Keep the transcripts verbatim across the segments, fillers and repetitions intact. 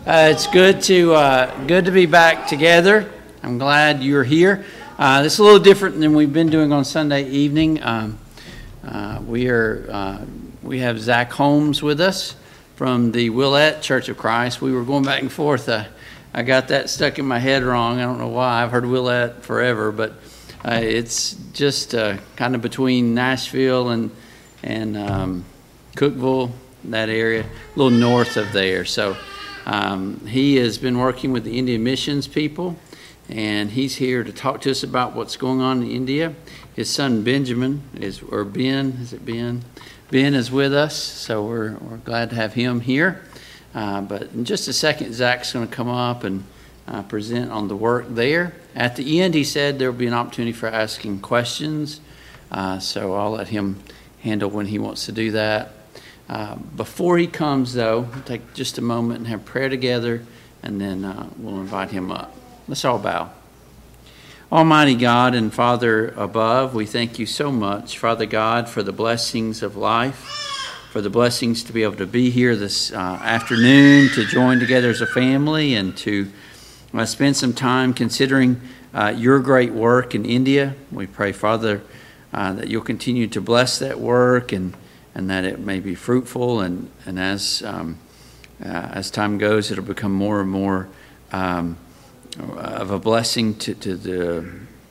Uh, it's good to uh, good to be back together. I'm glad you're here. Uh, this is a little different than we've been doing on Sunday evening. Um, uh, we are uh, we have Zach Holmes with us from the Willette Church of Christ. We were going back and forth. Uh, I got that stuck in my head wrong. I don't know why. I've heard Willette forever, but uh, it's just uh, kind of between Nashville and and um, Cookeville, that area, a little north of there. So. Um, he has been working with the Indian missions people, and he's here to talk to us about what's going on in India. His son Benjamin is, or Ben, is it Ben? Ben is with us, so we're we're glad to have him here. Uh, but in just a second, Zach's going to come up and uh, present on the work there. At the end, he said there will be an opportunity for asking questions, uh, so I'll let him handle when he wants to do that. Uh, before he comes, though, we'll take just a moment and have prayer together, and then uh, we'll invite him up. Let's all bow. Almighty God and Father above, we thank you so much, Father God, for the blessings of life, for the blessings to be able to be here this uh, afternoon, to join together as a family, and to uh, spend some time considering uh, your great work in India. We pray, Father, uh, that you'll continue to bless that work and and that it may be fruitful, and, and as um, uh, as time goes, it'll become more and more um, of a blessing to, to the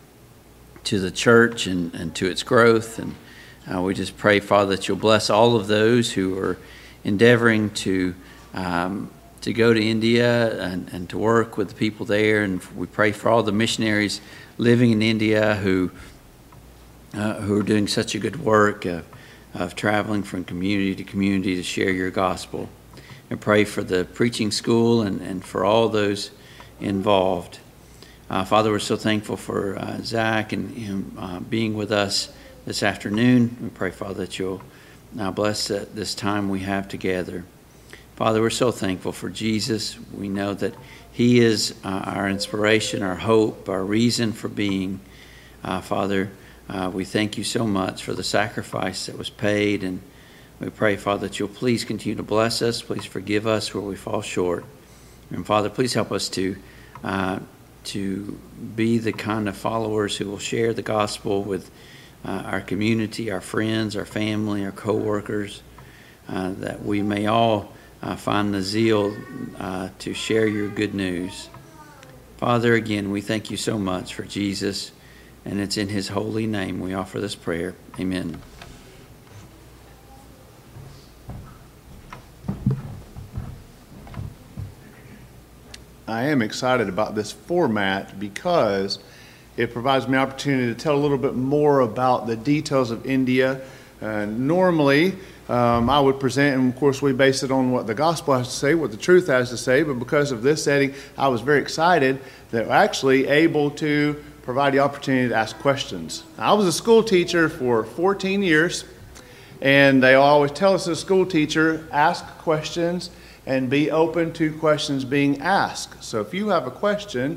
to the church and, and to its growth. And uh, we just pray, Father, that you'll bless all of those who are endeavoring to um, to go to India and, and to work with the people there. And we pray for all the missionaries living in India who uh, who are doing such a good work Uh, of traveling from community to community to share your gospel. And pray for the preaching school and, and for all those involved. Uh, Father, we're so thankful for uh, Zach and him uh, being with us this afternoon. We pray, Father, that you'll now bless uh, this time we have together. Father, we're so thankful for Jesus. We know that he is uh, our inspiration, our hope, our reason for being. Uh, Father, Uh, we thank you so much for the sacrifice that was paid, and we pray, Father, that you'll please continue to bless us. Please forgive us where we fall short. And Father, please help us to uh, to be the kind of followers who will share the gospel with uh, our community, our friends, our family, our co-workers, uh, that we may all uh, find the zeal uh, to share your good news. Father, again, we thank you so much for Jesus. And it's in his holy name we offer this prayer. Amen. I am excited about this format because it provides me an opportunity to tell a little bit more about the details of India. Uh, normally, um, I would present, and of course we base it on what the gospel has to say, what the truth has to say, but because of this setting, I was very excited that we're actually able to provide the opportunity to ask questions. I was a school teacher for fourteen years, and they always tell us as a school teacher, ask questions and be open to questions being asked. So if you have a question,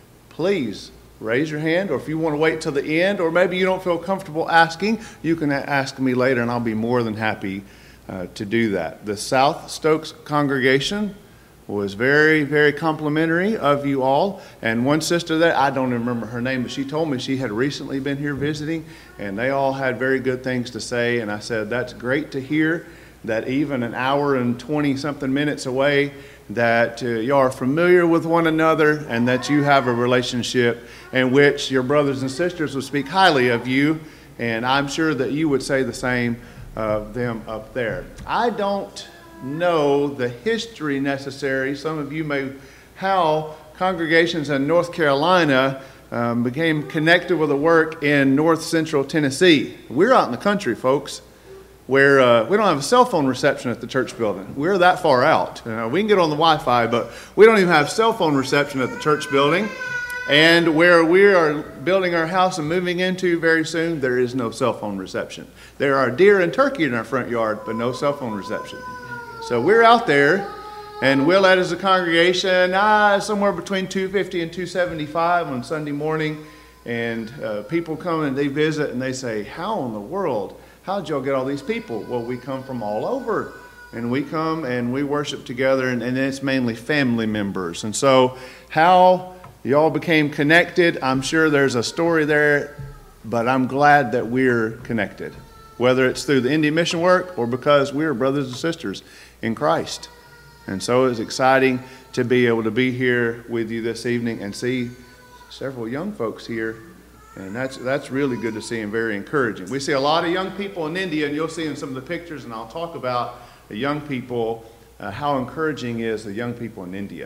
please raise your hand, or if you want to wait till the end, or maybe you don't feel comfortable asking, you can ask me later, and I'll be more than happy uh, to do that. The South Stokes congregation was very, very complimentary of you all. And one sister there, I don't even remember her name, but she told me she had recently been here visiting, and they all had very good things to say. And I said, that's great to hear that even an hour and twenty-something minutes away, that uh, you are familiar with one another and that you have a relationship in which your brothers and sisters will speak highly of you. And I'm sure that you would say the same of them up there. I don't know the history necessary. Some of you may, how congregations in North Carolina um, became connected with the work in north central Tennessee. We're out in the country, folks, where uh, we don't have a cell phone reception at the church building. We're that far out. Uh, we can get on the Wi-Fi, but we don't even have cell phone reception at the church building. And where we are building our house and moving into very soon, there is no cell phone reception. There are deer and turkey in our front yard, but no cell phone reception. So we're out there, and Willette is a congregation ah, somewhere between two fifty and two seventy-five on Sunday morning, and uh, people come and they visit and they say, how in the world, how'd y'all get all these people? Well, we come from all over and we come and we worship together, and, and it's mainly family members. And so how y'all became connected, I'm sure there's a story there, but I'm glad that we're connected, whether it's through the India mission work or because we're brothers and sisters in Christ. And so it's exciting to be able to be here with you this evening and see several young folks here. And that's that's really good to see and very encouraging. We see a lot of young people in India, and you'll see in some of the pictures, and I'll talk about the young people, uh, how encouraging is the young people in India.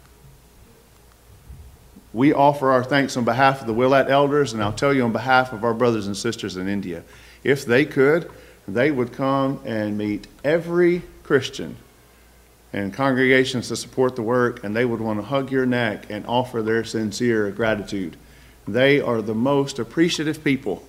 We offer our thanks on behalf of the Willett elders, and I'll tell you on behalf of our brothers and sisters in India. If they could, they would come and meet every Christian and congregations to support the work, and they would want to hug your neck and offer their sincere gratitude. They are the most appreciative people.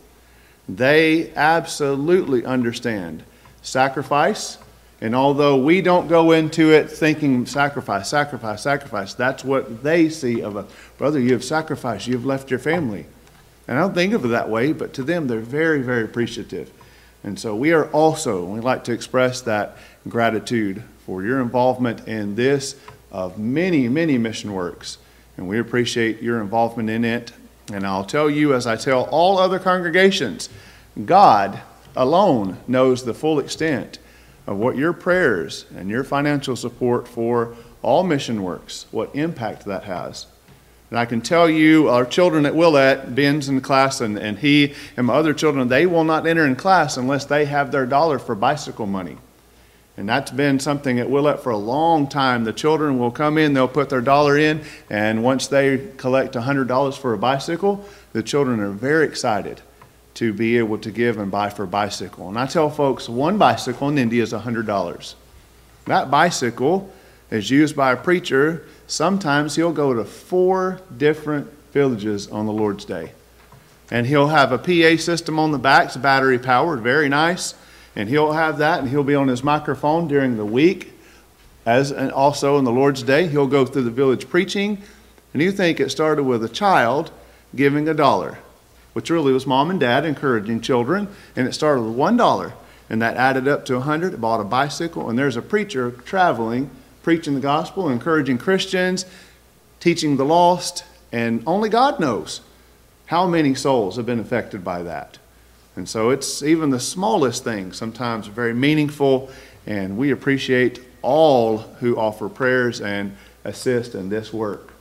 They absolutely understand sacrifice, and although we don't go into it thinking sacrifice, sacrifice, sacrifice, that's what they see of a brother. You have sacrificed, you've left your family. And I don't think of it that way, but to them they're very, very appreciative. And so we are also, we like to express that gratitude for your involvement in this of many, many mission works. And we appreciate your involvement in it. And I'll tell you, as I tell all other congregations, God alone knows the full extent of what your prayers and your financial support for all mission works, what impact that has. And I can tell you, our children at Willett, Ben's in class, and, and he and my other children, they will not enter in class unless they have their dollar for bicycle money. And that's been something at Willett for a long time. The children will come in, they'll put their dollar in, and once they collect one hundred dollars for a bicycle, the children are very excited to be able to give and buy for a bicycle. And I tell folks, one bicycle in India is one hundred dollars. That bicycle is used by a preacher. Sometimes he'll go to four different villages on the Lord's Day. And he'll have a P A system on the back, it's battery powered, very nice. And he'll have that, and he'll be on his microphone during the week. As and also on the Lord's Day, he'll go through the village preaching. And you think it started with a child giving a dollar, which really was mom and dad encouraging children. And it started with one dollar, and that added up to a hundred. It bought a bicycle, and there's a preacher traveling, preaching the gospel, encouraging Christians, teaching the lost, and only God knows how many souls have been affected by that. And so it's even the smallest things sometimes very meaningful, and we appreciate all who offer prayers and assist in this work.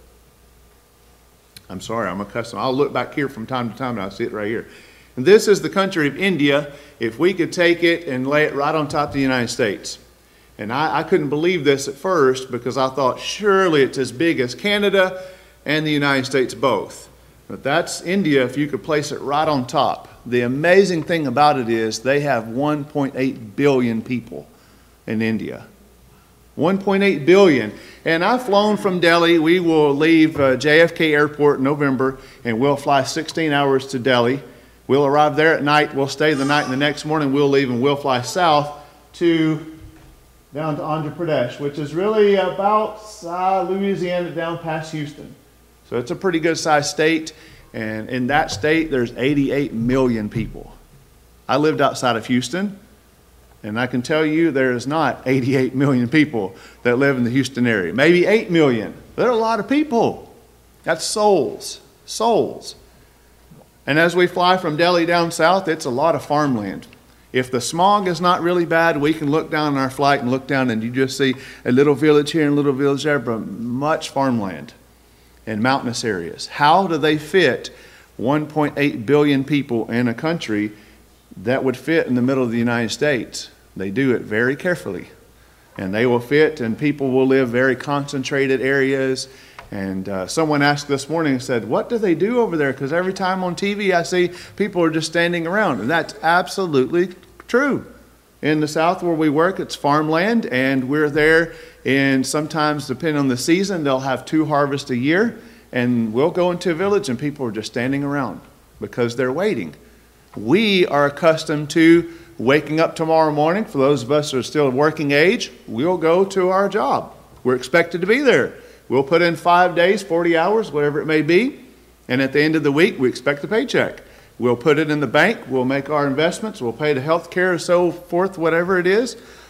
I'm sorry, I'm accustomed. I'll look back here from time to time, and I'll see it right here. And this is the country of India. If we could take it and lay it right on top of the United States. And I, I couldn't believe this at first, because I thought surely it's as big as Canada and the United States both. But that's India if you could place it right on top. The amazing thing about it is they have one point eight billion people in India. one point eight billion. And I've flown from Delhi. We will leave uh, J F K Airport in November, and we'll fly sixteen hours to Delhi. We'll arrive there at night. We'll stay the night, and the next morning we'll leave, and we'll fly south to down to Andhra Pradesh, which is really about uh, Louisiana down past Houston. So it's a pretty good sized state. And in that state, there's eighty-eight million people. I lived outside of Houston, and I can tell you there is not eighty-eight million people that live in the Houston area. Maybe eight million. There are a lot of people. That's souls. Souls. And as we fly from Delhi down south, it's a lot of farmland. If the smog is not really bad, we can look down on our flight and look down, and you just see a little village here and a little village there, but much farmland and mountainous areas. How do they fit one point eight billion people in a country that would fit in the middle of the United States? They do it very carefully. And they will fit, and people will live very concentrated areas. And uh, someone asked this morning and said, what do they do over there? Because every time on T V I see people are just standing around. And that's absolutely true. In the south where we work, it's farmland, and we're there. And sometimes, depending on the season, they'll have two harvests a year. And we'll go into a village, and people are just standing around because they're waiting. We are accustomed to waking up tomorrow morning. For those of us who are still working age, we'll go to our job. We're expected to be there. We'll put in five days, forty hours, whatever it may be. And at the end of the week, we expect a paycheck. We'll put it in the bank. We'll make our investments. We'll pay the health care, so forth, whatever it is.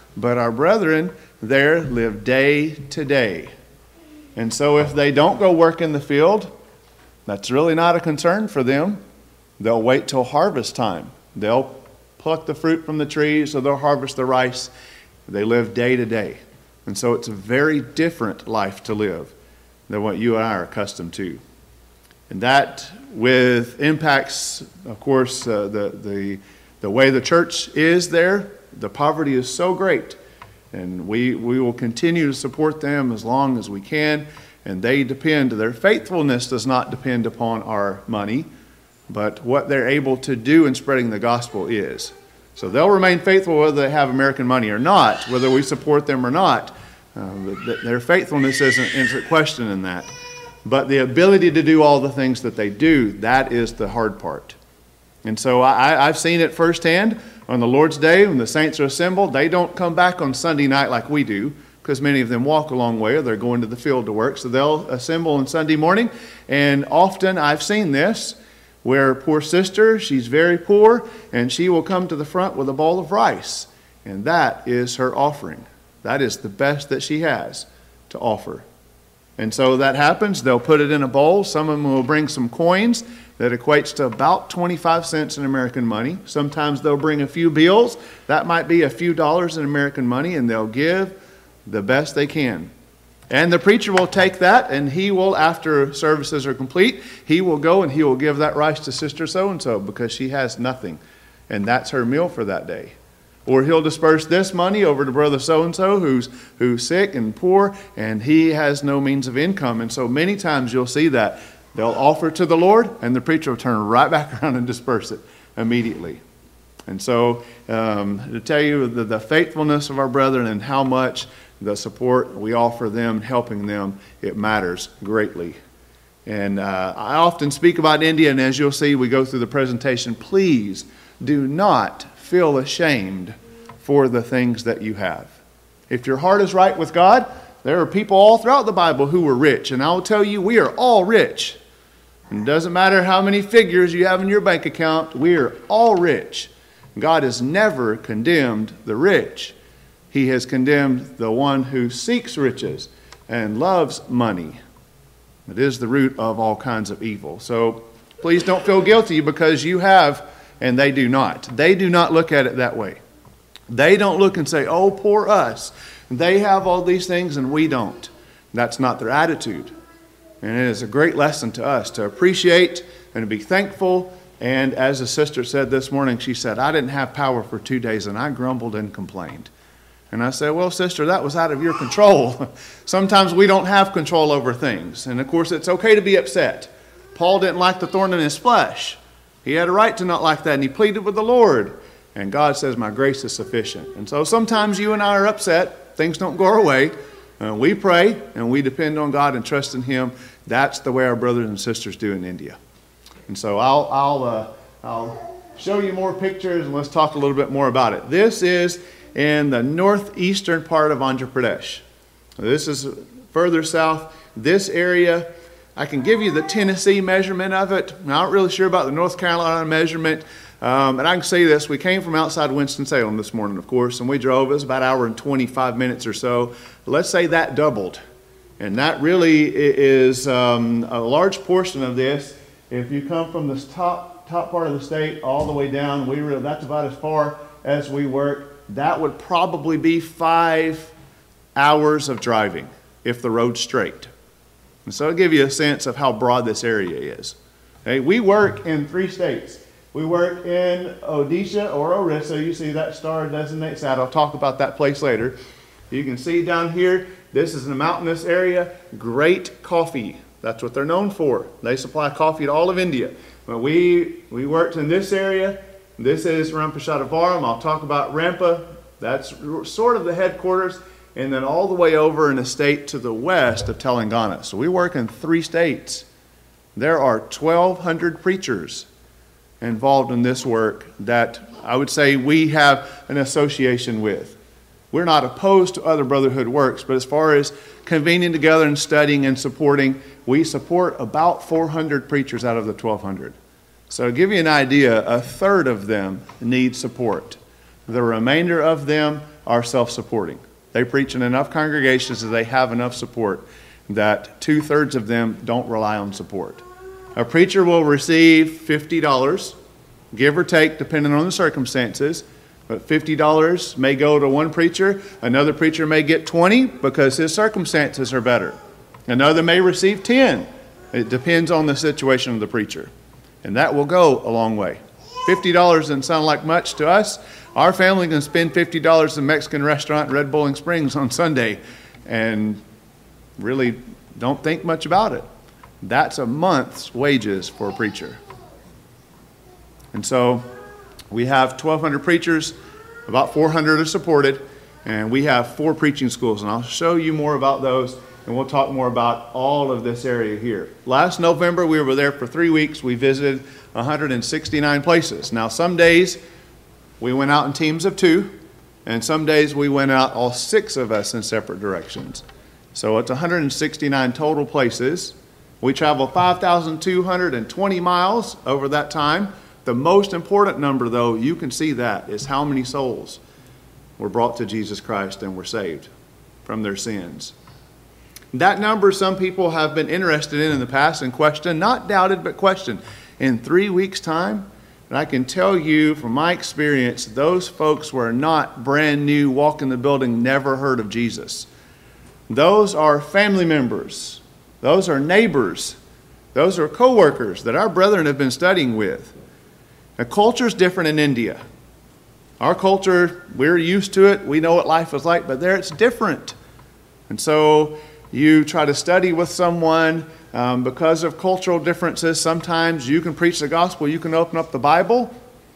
but our brethren there live day to day. And so if they don't go work in the field, that's really not a concern for them. They'll wait till harvest time. They'll pluck the fruit from the trees, or they'll harvest the rice. They live day to day. And so it's a very different life to live than what you and I are accustomed to. And that with impacts, of course, uh, the, the, the way the church is there, the poverty is so great. And we, we will continue to support them as long as we can. And they depend, their faithfulness does not depend upon our money, but what they're able to do in spreading the gospel is. So they'll remain faithful whether they have American money or not, whether we support them or not. Uh, their faithfulness isn't, isn't a question in that. But the ability to do all the things that they do, that is the hard part. And so I, I've seen it firsthand on the Lord's Day when the saints are assembled. They don't come back on Sunday night like we do, because many of them walk a long way or they're going to the field to work. So they'll assemble on Sunday morning. And often I've seen this, where poor sister, she's very poor, and she will come to the front with a bowl of rice. And that is her offering. That is the best that she has to offer. And so that happens. They'll put it in a bowl. Some of them will bring some coins that equates to about twenty-five cents in American money. Sometimes they'll bring a few bills. That might be a few dollars in American money, and they'll give the best they can. And the preacher will take that, and he will, after services are complete, he will go and he will give that rice to Sister so-and-so because she has nothing. And that's her meal for that day. Or he'll disperse this money over to brother so-and-so who's, who's sick and poor, and he has no means of income. And so many times you'll see that. They'll offer to the Lord, and the preacher will turn right back around and disperse it immediately. And so um, to tell you the, the faithfulness of our brethren and how much the support we offer them, helping them, it matters greatly. And uh, I often speak about India, and as you'll see, we go through the presentation. Please do not feel ashamed for the things that you have. If your heart is right with God, there are people all throughout the Bible who were rich. And I will tell you, we are all rich. And it doesn't matter how many figures you have in your bank account, we are all rich. God has never condemned the rich. He has condemned the one who seeks riches and loves money. It is the root of all kinds of evil. So please don't feel guilty because you have and they do not. They do not look at it that way. They don't look and say, oh, poor us. They have all these things and we don't. That's not their attitude. And it is a great lesson to us to appreciate and to be thankful. And as the sister said this morning, she said, I didn't have power for two days and I grumbled and complained. And I said, well, sister, that was out of your control. Sometimes we don't have control over things. And of course, it's okay to be upset. Paul didn't like the thorn in his flesh. He had a right to not like that, and he pleaded with the Lord. And God says, my grace is sufficient. And so sometimes you and I are upset. Things don't go our way. Uh, we pray, and we depend on God and trust in Him. That's the way our brothers and sisters do in India. And so I'll, I'll, uh, I'll show you more pictures, and let's talk a little bit more about it. This is in the northeastern part of Andhra Pradesh. This is further south. This area, I can give you the Tennessee measurement of it. I'm not really sure about the North Carolina measurement. Um, and I can say this, we came from outside Winston-Salem this morning, of course, and we drove. It was about an hour and twenty-five minutes or so. Let's say that doubled. And that really is um, a large portion of this. If you come from this top, top part of the state all the way down, we really, that's about as far as we work. That would probably be five hours of driving if the road's straight. And so I'll give you a sense of how broad this area is. Okay, we work in three states. We work in Odisha or Orissa. You see that star designates that. I'll talk about that place later. You can see down here, this is in a mountainous area. Great coffee. That's what they're known for. They supply coffee to all of India. But we, we worked in this area. This is Rampashadavaram. I'll talk about Rampa. That's sort of the headquarters. And then all the way over in a state to the west of Telangana. So we work in three states. There are twelve hundred preachers involved in this work that I would say we have an association with. We're not opposed to other brotherhood works, but as far as convening together and studying and supporting, we support about four hundred preachers out of the twelve hundred. So to give you an idea, a third of them need support. The remainder of them are self-supporting. They preach in enough congregations that they have enough support that two-thirds of them don't rely on support. A preacher will receive fifty dollars, give or take, depending on the circumstances. But fifty dollars may go to one preacher. Another preacher may get twenty because his circumstances are better. Another may receive ten. It depends on the situation of the preacher. And that will go a long way. fifty dollars doesn't sound like much to us. Our family can spend fifty dollars in a Mexican restaurant in Red Bowling Springs on Sunday and really don't think much about it. That's a month's wages for a preacher. And so we have twelve hundred preachers, about four hundred are supported, and we have four preaching schools. And I'll show you more about those, and we'll talk more about all of this area here. Last November, we were there for three weeks. We visited one hundred sixty-nine places. Now, some days we went out in teams of two, and some days we went out, all six of us, in separate directions. So it's one hundred sixty-nine total places. We traveled five thousand two hundred twenty miles over that time. The most important number, though, you can see that, is how many souls were brought to Jesus Christ and were saved from their sins. That number some people have been interested in in the past and questioned, not doubted, but questioned. In three weeks' time, and I can tell you from my experience, those folks were not brand new, walk in the building, never heard of Jesus. Those are family members. Those are neighbors. Those are co-workers that our brethren have been studying with. The culture is different in India. Our culture, we're used to it. We know what life is like, but there it's different. And so you try to study with someone um, because of cultural differences. Sometimes you can preach the gospel, you can open up the Bible,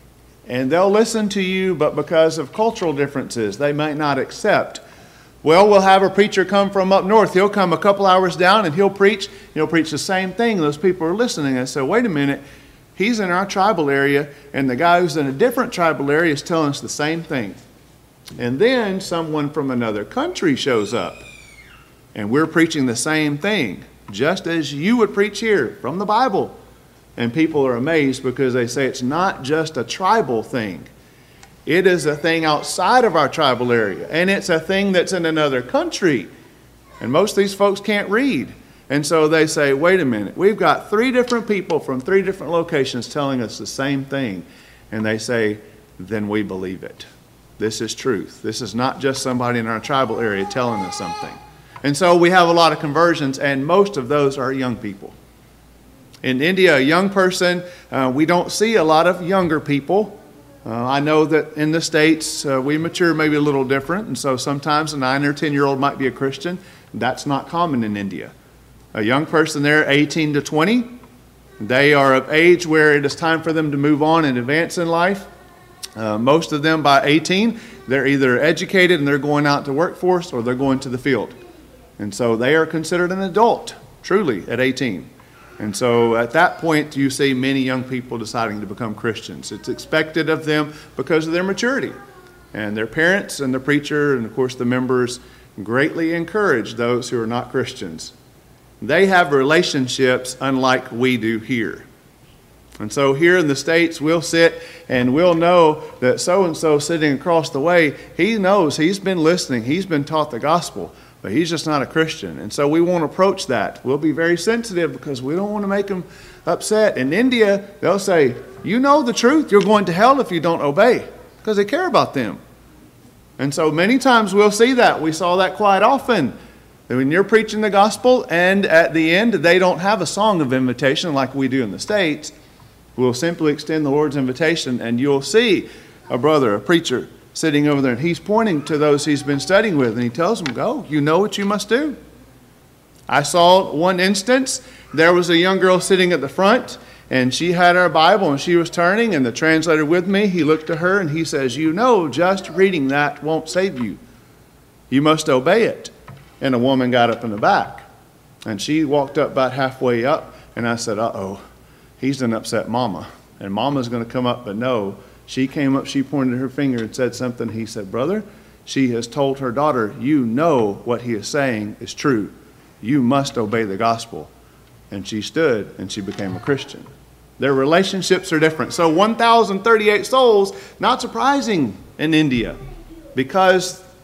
and they'll listen to you, but because of cultural differences, they might not accept. Well, we'll have a preacher come from up north. He'll come a couple hours down and he'll preach. He'll preach the same thing. Those people are listening. I said, wait a minute. He's in our tribal area, and the guy who's in a different tribal area is telling us the same thing. And then someone from another country shows up, and we're preaching the same thing, just as you would preach here from the Bible. And people are amazed because they say it's not just a tribal thing. It is a thing outside of our tribal area, and it's a thing that's in another country. And most of these folks can't read. And so they say, wait a minute, we've got three different people from three different locations telling us the same thing. And they say, then we believe it. This is truth. This is not just somebody in our tribal area telling us something. And so we have a lot of conversions, and most of those are young people. In India, a young person, uh, we don't see a lot of younger people. Uh, I know that in the States, uh, we mature maybe a little different, and so sometimes a nine or ten-year-old might be a Christian. That's not common in India. A young person there, eighteen to twenty, they are of age where it is time for them to move on and advance in life. Uh, most of them by eighteen, they're either educated and they're going out to workforce or they're going to the field. And so they are considered an adult, truly, at eighteen. And so at that point, you see many young people deciding to become Christians. It's expected of them because of their maturity. And their parents and the preacher and, of course, the members greatly encourage those who are not Christians. They have relationships unlike we do here. And so here in the States, we'll sit and we'll know that so-and-so sitting across the way, he knows, he's been listening, he's been taught the gospel, but he's just not a Christian. And so we won't approach that. We'll be very sensitive because we don't want to make them upset. In India, they'll say, you know the truth, you're going to hell if you don't obey, because they care about them. And so many times we'll see that. We saw that quite often. When you're preaching the gospel and at the end they don't have a song of invitation like we do in the States, we'll simply extend the Lord's invitation, and you'll see a brother, a preacher, sitting over there, and he's pointing to those he's been studying with, and he tells them, go, you know what you must do. I saw one instance, there was a young girl sitting at the front, and she had her Bible, and she was turning, and the translator with me, he looked to her, and he says, you know, just reading that won't save you. You must obey it. And a woman got up in the back, and she walked up about halfway up, and I said, uh-oh, he's done upset Mama, and Mama's going to come up, but no. She came up, she pointed her finger and said something. He said, brother, she has told her daughter, you know what he is saying is true. You must obey the gospel. And she stood, and she became a Christian. Their relationships are different. So one thousand thirty-eight souls, not surprising in India, because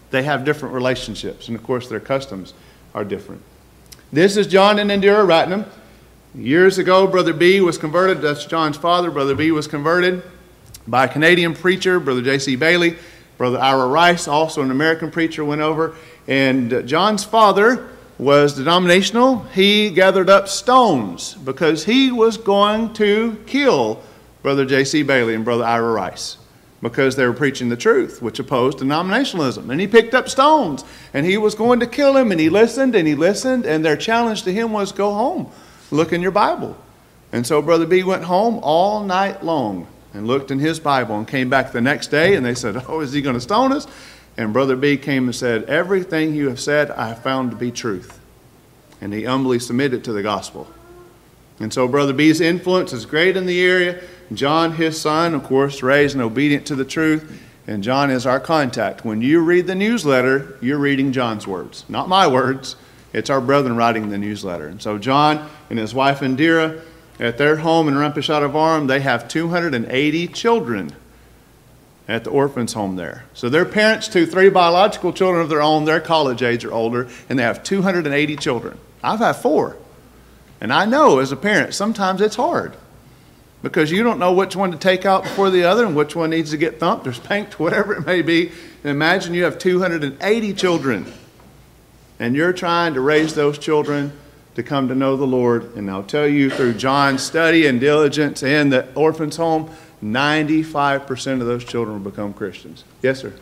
they have different relationships. And of course, their customs are different. This is John and Indira Ratnam. Years ago, Brother B was converted. That's John's father. Brother B was converted by a Canadian preacher, Brother J C Bailey. Brother Ira Rice, also an American preacher, went over. And John's father was denominational. He gathered up stones because he was going to kill Brother J C Bailey and Brother Ira Rice because they were preaching the truth, which opposed denominationalism. And he picked up stones, and he was going to kill him, and he listened, and he listened, and their challenge to him was, go home, look in your Bible. And so Brother B went home all night long and looked in his Bible and came back the next day, and they said, oh, is he going to stone us? And Brother B came and said, everything you have said I have found to be truth. And he humbly submitted to the gospel. And so Brother B's influence is great in the area. John, his son, of course, raised and obedient to the truth. And John is our contact. When you read the newsletter, you're reading John's words. Not my words. It's our brethren writing the newsletter. And so John and his wife Indira, at their home in Rampashadavarm, they have two hundred eighty children at the orphans home there. So they're parents to three biological children of their own. They're college age or older, and they have two hundred eighty children. I've had four. And I know as a parent, sometimes it's hard because you don't know which one to take out before the other and which one needs to get thumped or spanked, whatever it may be. And imagine you have two hundred eighty children, and you're trying to raise those children to come to know the Lord. And I'll tell you, through John's study and diligence in the orphan's home, ninety-five percent of those children will become Christians. Yes, sir?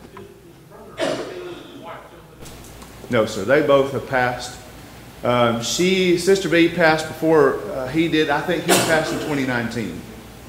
No, sir. They both have passed. Um, she, Sister B, passed before uh, he did. I think he passed in twenty nineteen.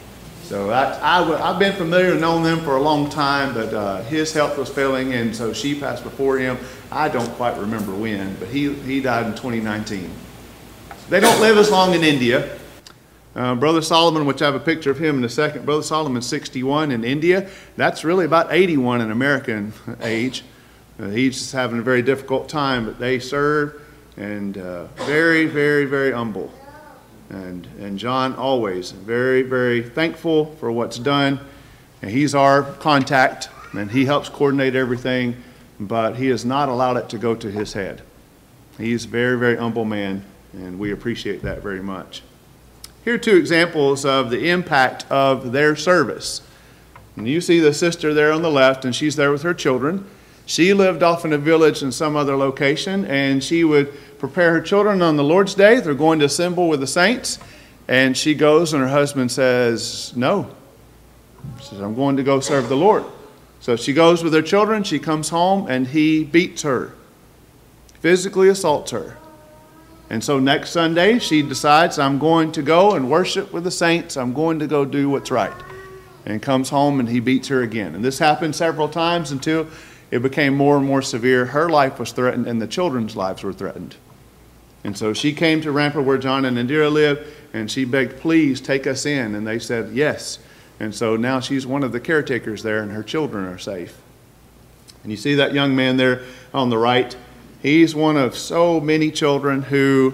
So I, I, I've been familiar and known them for a long time, but uh, his health was failing, and so she passed before him. I don't quite remember when, but he, he died in twenty nineteen. They don't live as long in India. Uh, Brother Solomon, which I have a picture of him in a second, Brother Solomon's sixty-one in India. That's really about eighty-one in American age. Uh, he's just having a very difficult time, but they serve and uh, very, very, very humble. And, and John always very, very thankful for what's done. And he's our contact, and he helps coordinate everything, but he has not allowed it to go to his head. He's a very, very humble man, and we appreciate that very much. Here are two examples of the impact of their service. And you see the sister there on the left, and she's there with her children. She lived off in a village in some other location, and she would prepare her children on the Lord's Day. They're going to assemble with the saints, and she goes, and her husband says, no. She says, I'm going to go serve the Lord. So she goes with her children. She comes home, and he beats her, physically assaults her. And so next Sunday, she decides, I'm going to go and worship with the saints. I'm going to go do what's right. And comes home, and he beats her again. And this happened several times until it became more and more severe. Her life was threatened, and the children's lives were threatened. And so she came to Rampa where John and Indira lived, and she begged, please take us in. And they said, yes. And so now she's one of the caretakers there, and her children are safe. And you see that young man there on the right? He's one of so many children who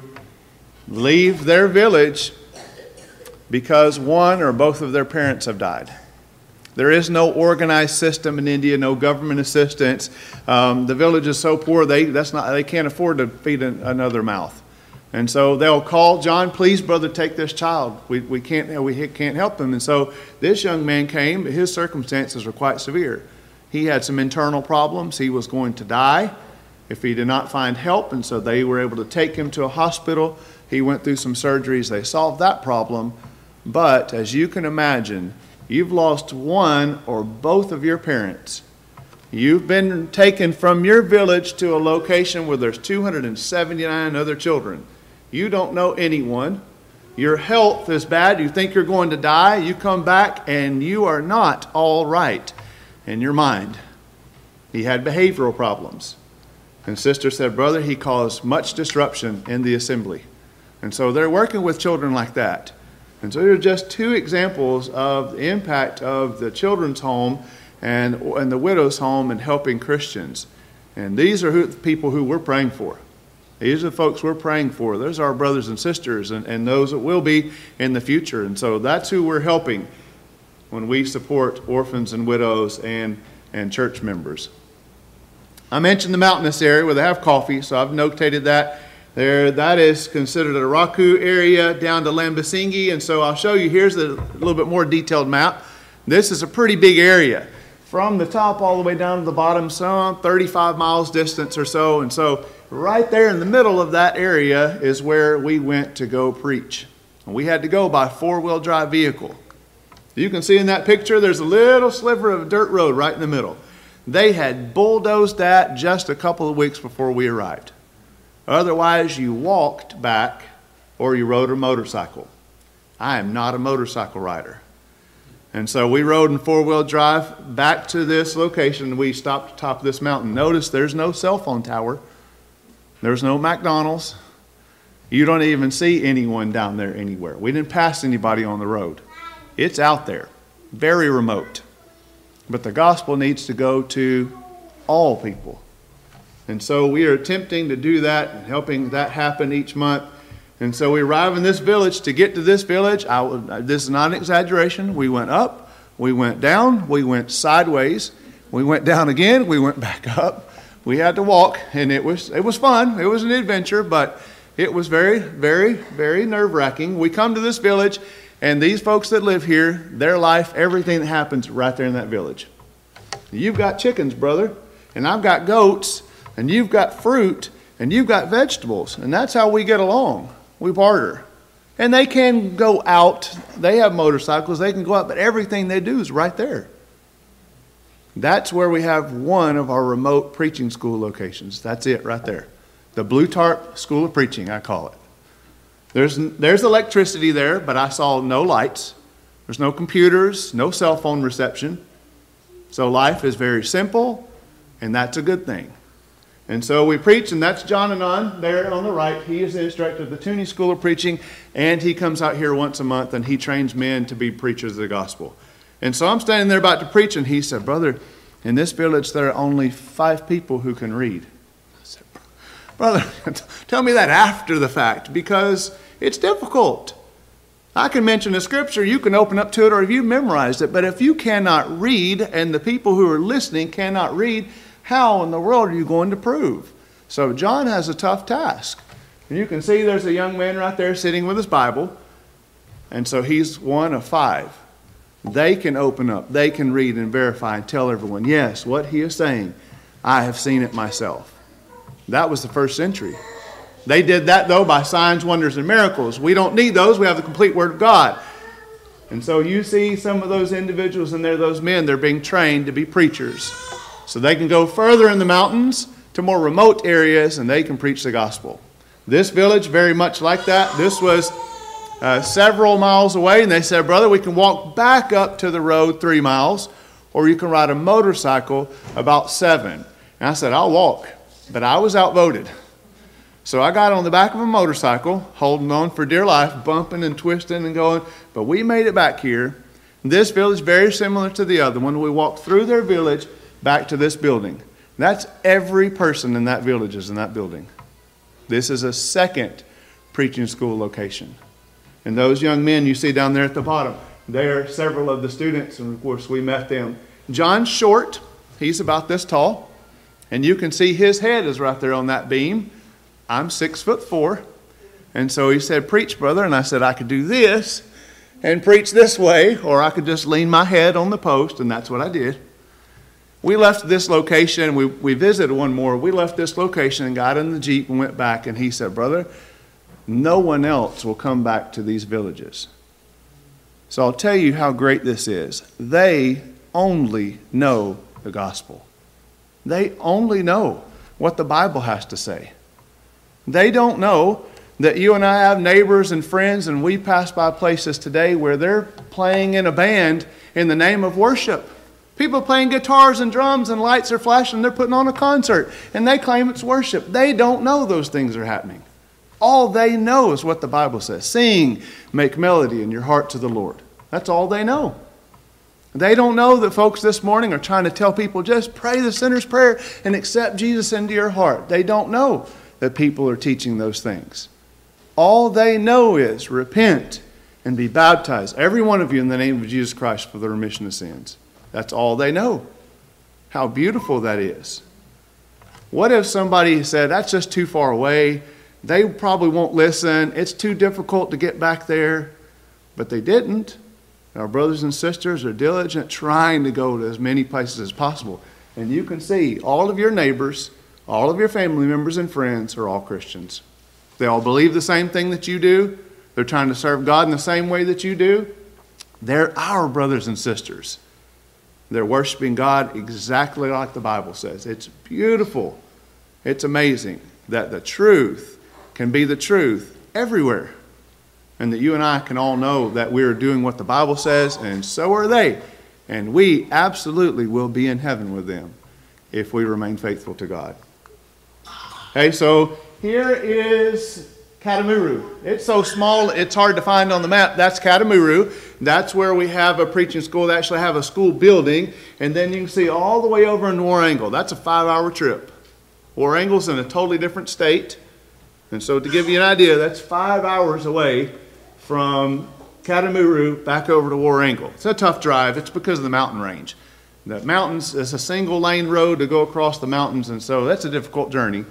leave their village because one or both of their parents have died. There is no organized system in India, no government assistance. Um, the village is so poor, they, that's not, they can't afford to feed an, another mouth. And so they'll call, John, please, brother, take this child. We, we, can't, we can't help him. And so this young man came. His circumstances were quite severe. He had some internal problems. He was going to die if he did not find help, and so they were able to take him to a hospital. He went through some surgeries. They solved that problem. But as you can imagine, you've lost one or both of your parents. You've been taken from your village to a location where there's two hundred seventy-nine other children. You don't know anyone. Your health is bad. You think you're going to die. You come back, and you are not all right in your mind. He had behavioral problems. And sister said, brother, he caused much disruption in the assembly. And so they're working with children like that. And so there are just two examples of the impact of the children's home and, and the widow's home in helping Christians. And these are who, the people who we're praying for. These are the folks we're praying for. Those are our brothers and sisters, and, and those that will be in the future. And so that's who we're helping when we support orphans and widows and, and church members. I mentioned the mountainous area where they have coffee, so I've notated that. There, that is considered a Raku area down to Lambasingi, and so I'll show you, here's a little bit more detailed map. This is a pretty big area. From the top all the way down to the bottom, some thirty-five miles distance or so, and so right there in the middle of that area is where we went to go preach. And we had to go by four-wheel drive vehicle. You can see in that picture, there's a little sliver of dirt road right in the middle. They had bulldozed that just a couple of weeks before we arrived. Otherwise, you walked back or you rode a motorcycle. I am not a motorcycle rider. And so we rode in four-wheel drive back to this location. We stopped at the top of this mountain. Notice there's no cell phone tower. There's no McDonald's. You don't even see anyone down there anywhere. We didn't pass anybody on the road. It's out there, very remote. But the gospel needs to go to all people. And so we are attempting to do that and helping that happen each month. And so we arrive in this village. To get to this village, I would, this is not an exaggeration. We went up, we went down, we went sideways, we went down again, we went back up. We had to walk, and it was it was fun. It was an adventure, but it was very, very, very nerve-wracking. We come to this village, and these folks that live here, their life, everything that happens right there in that village. You've got chickens, brother, and I've got goats, and you've got fruit, and you've got vegetables, and that's how we get along. We barter. And they can go out. They have motorcycles. They can go out, but everything they do is right there. That's where we have one of our remote preaching school locations. That's it right there. The Blue Tarp School of Preaching, I call it. There's, there's electricity there, but I saw no lights. There's no computers, no cell phone reception. So life is very simple, and that's a good thing. And so we preach, and that's John Anon there on the right. He is the instructor of the Toonie School of Preaching, and he comes out here once a month, and he trains men to be preachers of the gospel. And so I'm standing there about to preach, and he said, brother, in this village there are only five people who can read. I said, brother, tell me that after the fact, because it's difficult. I can mention a scripture, you can open up to it, or if you memorized it, but if you cannot read, and the people who are listening cannot read, how in the world are you going to prove? So John has a tough task. And you can see there's a young man right there sitting with his Bible. And so he's one of five. They can open up, they can read and verify and tell everyone, yes, what he is saying, I have seen it myself. That was the first century. They did that, though, by signs, wonders, and miracles. We don't need those. We have the complete Word of God. And so you see some of those individuals, and they're those men, they're being trained to be preachers. So they can go further in the mountains to more remote areas, and they can preach the gospel. This village, very much like that. This was uh, several miles away, and they said, brother, we can walk back up to the road three miles, or you can ride a motorcycle about seven. And I said, I'll walk. But I was outvoted. So I got on the back of a motorcycle, holding on for dear life, bumping and twisting and going. But we made it back here. This village, very similar to the other one. We walked through their village back to this building. That's every person in that village is in that building. This is a second preaching school location. And those young men you see down there at the bottom, they are several of the students, and of course we met them. John's short. He's about this tall. And you can see his head is right there on that beam. I'm six foot four. And so he said, preach, brother. And I said, I could do this and preach this way, or I could just lean my head on the post, and that's what I did. We left this location, we, we visited one more. We left this location and got in the Jeep and went back. And he said, brother, no one else will come back to these villages. So I'll tell you how great this is. They only know the gospel. They only know what the Bible has to say. They don't know that you and I have neighbors and friends, and we pass by places today where they're playing in a band in the name of worship. People playing guitars and drums and lights are flashing. They're putting on a concert and they claim it's worship. They don't know those things are happening. All they know is what the Bible says. Sing, make melody in your heart to the Lord. That's all they know. They don't know that folks this morning are trying to tell people just pray the sinner's prayer and accept Jesus into your heart. They don't know that people are teaching those things. All they know is repent and be baptized, every one of you, in the name of Jesus Christ for the remission of sins. That's all they know. How beautiful that is. What if somebody said, that's just too far away? They probably won't listen. It's too difficult to get back there. But they didn't. Our brothers and sisters are diligent, trying to go to as many places as possible. And you can see all of your neighbors, all of your family members and friends are all Christians. They all believe the same thing that you do. They're trying to serve God in the same way that you do. They're our brothers and sisters. They're worshiping God exactly like the Bible says. It's beautiful. It's amazing that the truth can be the truth everywhere. And that you and I can all know that we are doing what the Bible says, and so are they. And we absolutely will be in heaven with them if we remain faithful to God. Okay, so here is Katamuru. It's so small, it's hard to find on the map. That's Katamuru. That's where we have a preaching school. They actually have a school building. And then you can see all the way over in Warrangle. That's a five-hour trip. Warrangle's in a totally different state. And so to give you an idea, that's five hours away from Katamuru back over to Warrangle. It's a tough drive. It's because of the mountain range. The mountains is a single lane road to go across the mountains, and so that's a difficult journey.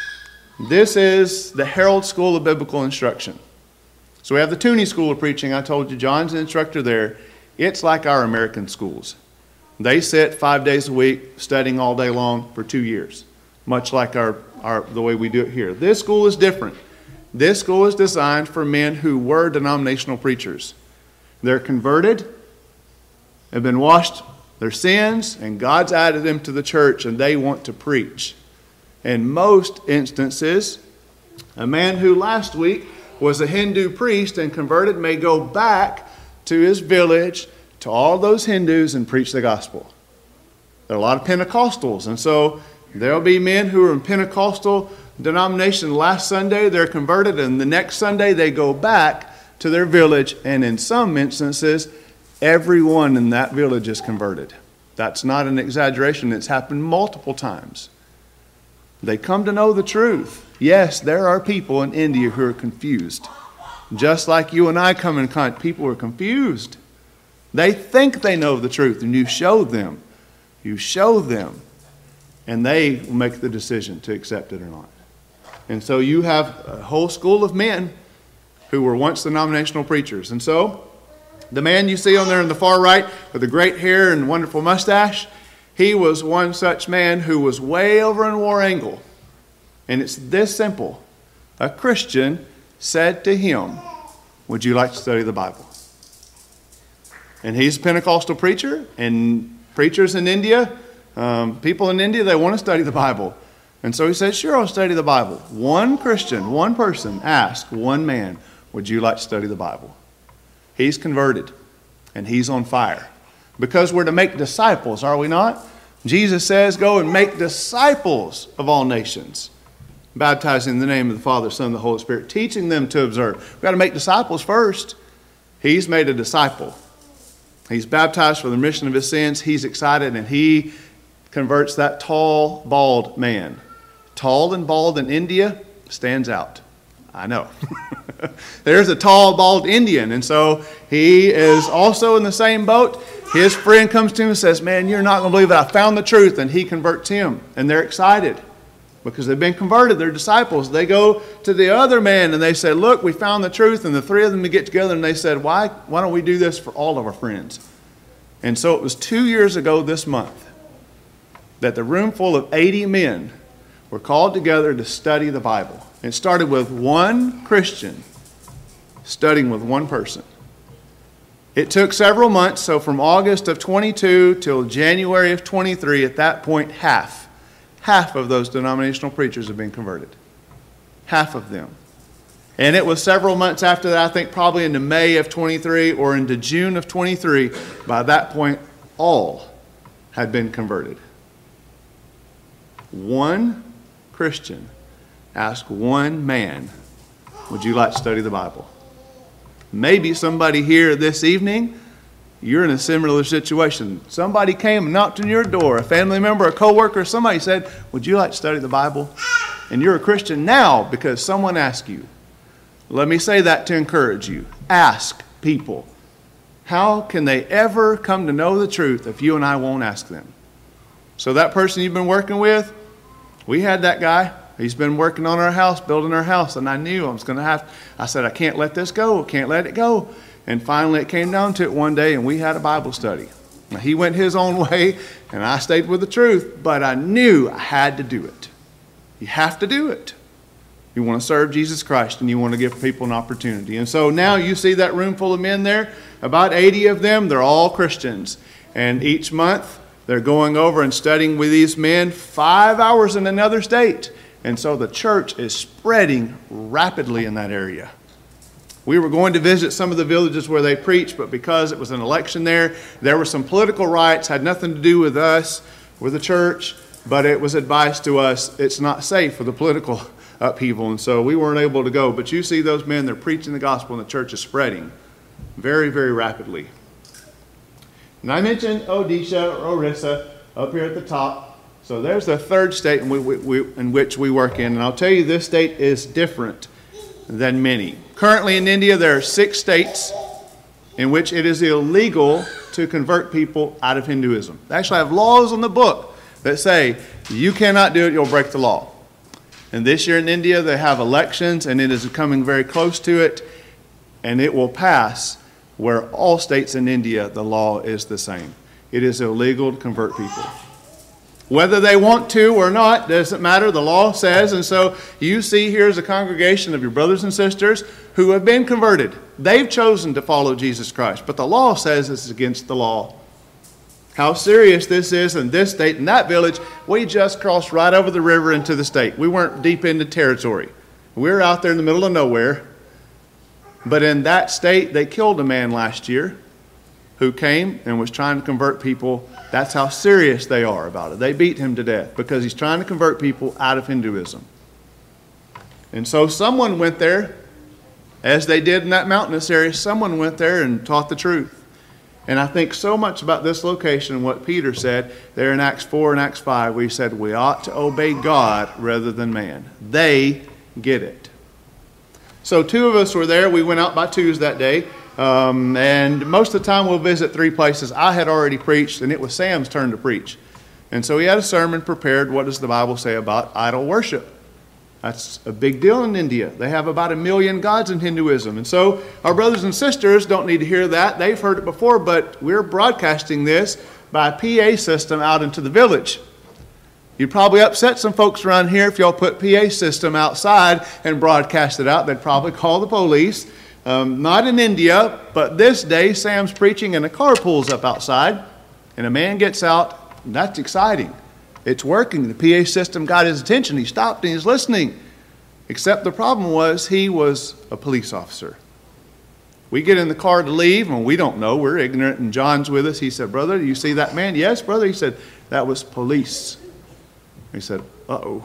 This is the Herald School of Biblical Instruction. So we have the Tooney School of Preaching. I told you John's an instructor there. It's like our American schools. They sit five days a week studying all day long for two years, much like our, our the way we do it here. This school is different. This school is designed for men who were denominational preachers. They're converted, have been washed their sins, and God's added them to the church, and they want to preach. In most instances, a man who last week was a Hindu priest and converted may go back to his village, to all those Hindus, and preach the gospel. There are a lot of Pentecostals, and so there'll be men who are in Pentecostal denomination last Sunday, they're converted, and the next Sunday they go back to their village, and in some instances, everyone in that village is converted. That's not an exaggeration. It's happened multiple times. They come to know the truth. Yes, there are people in India who are confused. Just like you and I come in contact, people are confused. They think they know the truth, and you show them. You show them, and they will make the decision to accept it or not. And so you have a whole school of men who were once denominational preachers. And so the man you see on there in the far right with the great hair and wonderful mustache, he was one such man who was way over in Warrangle. And it's this simple. A Christian said to him, would you like to study the Bible? And he's a Pentecostal preacher, and preachers in India, um, people in India, they want to study the Bible. And so he said, sure, I'll study the Bible. One Christian, one person asked one man, would you like to study the Bible? He's converted, and he's on fire. Because we're to make disciples, are we not? Jesus says, go and make disciples of all nations, baptizing in the name of the Father, Son, and the Holy Spirit, teaching them to observe. We've got to make disciples first. He's made a disciple. He's baptized for the remission of his sins. He's excited, and he converts that tall, bald man. Tall and bald in India stands out. I know. There's a tall, bald Indian, and so he is also in the same boat. His friend comes to him and says, man, you're not going to believe it. I found the truth, and he converts him, and they're excited because they've been converted. They're disciples. They go to the other man, and they say, look, we found the truth, and the three of them get together, and they said, why, why don't we do this for all of our friends? And so it was two years ago this month that the room full of eighty men were called together to study the Bible. It started with one Christian studying with one person. It took several months, so from August of twenty-two till January of twenty-three, at that point, half, half of those denominational preachers have been converted. Half of them. And it was several months after that, I think probably into May of twenty-three or into June of twenty-three, by that point, all had been converted. One Christian asked one man, would you like to study the Bible? Maybe somebody here this evening, you're in a similar situation. Somebody came and knocked on your door, a family member, a coworker, somebody said, would you like to study the Bible? And you're a Christian now because someone asked you. Let me say that to encourage you. Ask people. How can they ever come to know the truth if you and I won't ask them? So that person you've been working with, We had that guy. He's been working on our house, building our house, and I knew I was going to have, I said, I can't let this go, can't let it go. And finally it came down to it one day, and we had a Bible study. Now, he went his own way, and I stayed with the truth, but I knew I had to do it. You have to do it. You want to serve Jesus Christ, and you want to give people an opportunity. And so now you see that room full of men there, about eighty of them, they're all Christians. And each month they're going over and studying with these men five hours in another state. And so the church is spreading rapidly in that area. We were going to visit some of the villages where they preach, but because it was an election there, there were some political riots, had nothing to do with us, with the church, but it was advised to us it's not safe for the political upheaval, and so we weren't able to go. But you see those men, they're preaching the gospel, and the church is spreading very, very rapidly. And I mentioned Odisha or Orissa up here at the top. So there's the third state in, we, we, in which we work in. And I'll tell you, this state is different than many. Currently in India, there are six states in which it is illegal to convert people out of Hinduism. They actually have laws on the book that say, you cannot do it, you'll break the law. And this year in India, they have elections, and it is coming very close to it, and it will pass where all states in India, the law is the same. It is illegal to convert people. Whether they want to or not, doesn't matter. The law says, and so you see here is a congregation of your brothers and sisters who have been converted. They've chosen to follow Jesus Christ, but the law says it's against the law. How serious this is in this state, in that village. We just crossed right over the river into the state. We weren't deep into territory. We were out there in the middle of nowhere. But in that state, they killed a man last year who came and was trying to convert people. That's how serious they are about it. They beat him to death because he's trying to convert people out of Hinduism. And so someone went there, as they did in that mountainous area, someone went there and taught the truth. And I think so much about this location and what Peter said there in Acts four and Acts five, where he said we ought to obey God rather than man. They get it. So two of us were there. We went out by twos that day. Um, and most of the time we'll visit three places. I had already preached, and it was Sam's turn to preach. And so he had a sermon prepared. What does the Bible say about idol worship? That's a big deal in India. They have about a million gods in Hinduism. And so our brothers and sisters don't need to hear that. They've heard it before, but we're broadcasting this by a P A system out into the village. You'd probably upset some folks around here if y'all put P A system outside and broadcast it out. They'd probably call the police. Um, not in India, but this day Sam's preaching and a car pulls up outside and a man gets out. And that's exciting. It's working. The P A system got his attention. He stopped and he's listening. Except the problem was he was a police officer. We get in the car to leave and we don't know. We're ignorant, and John's with us. He said, "Brother, do you see that man?" "Yes, brother." He said, "That was police." He said, "Uh-oh."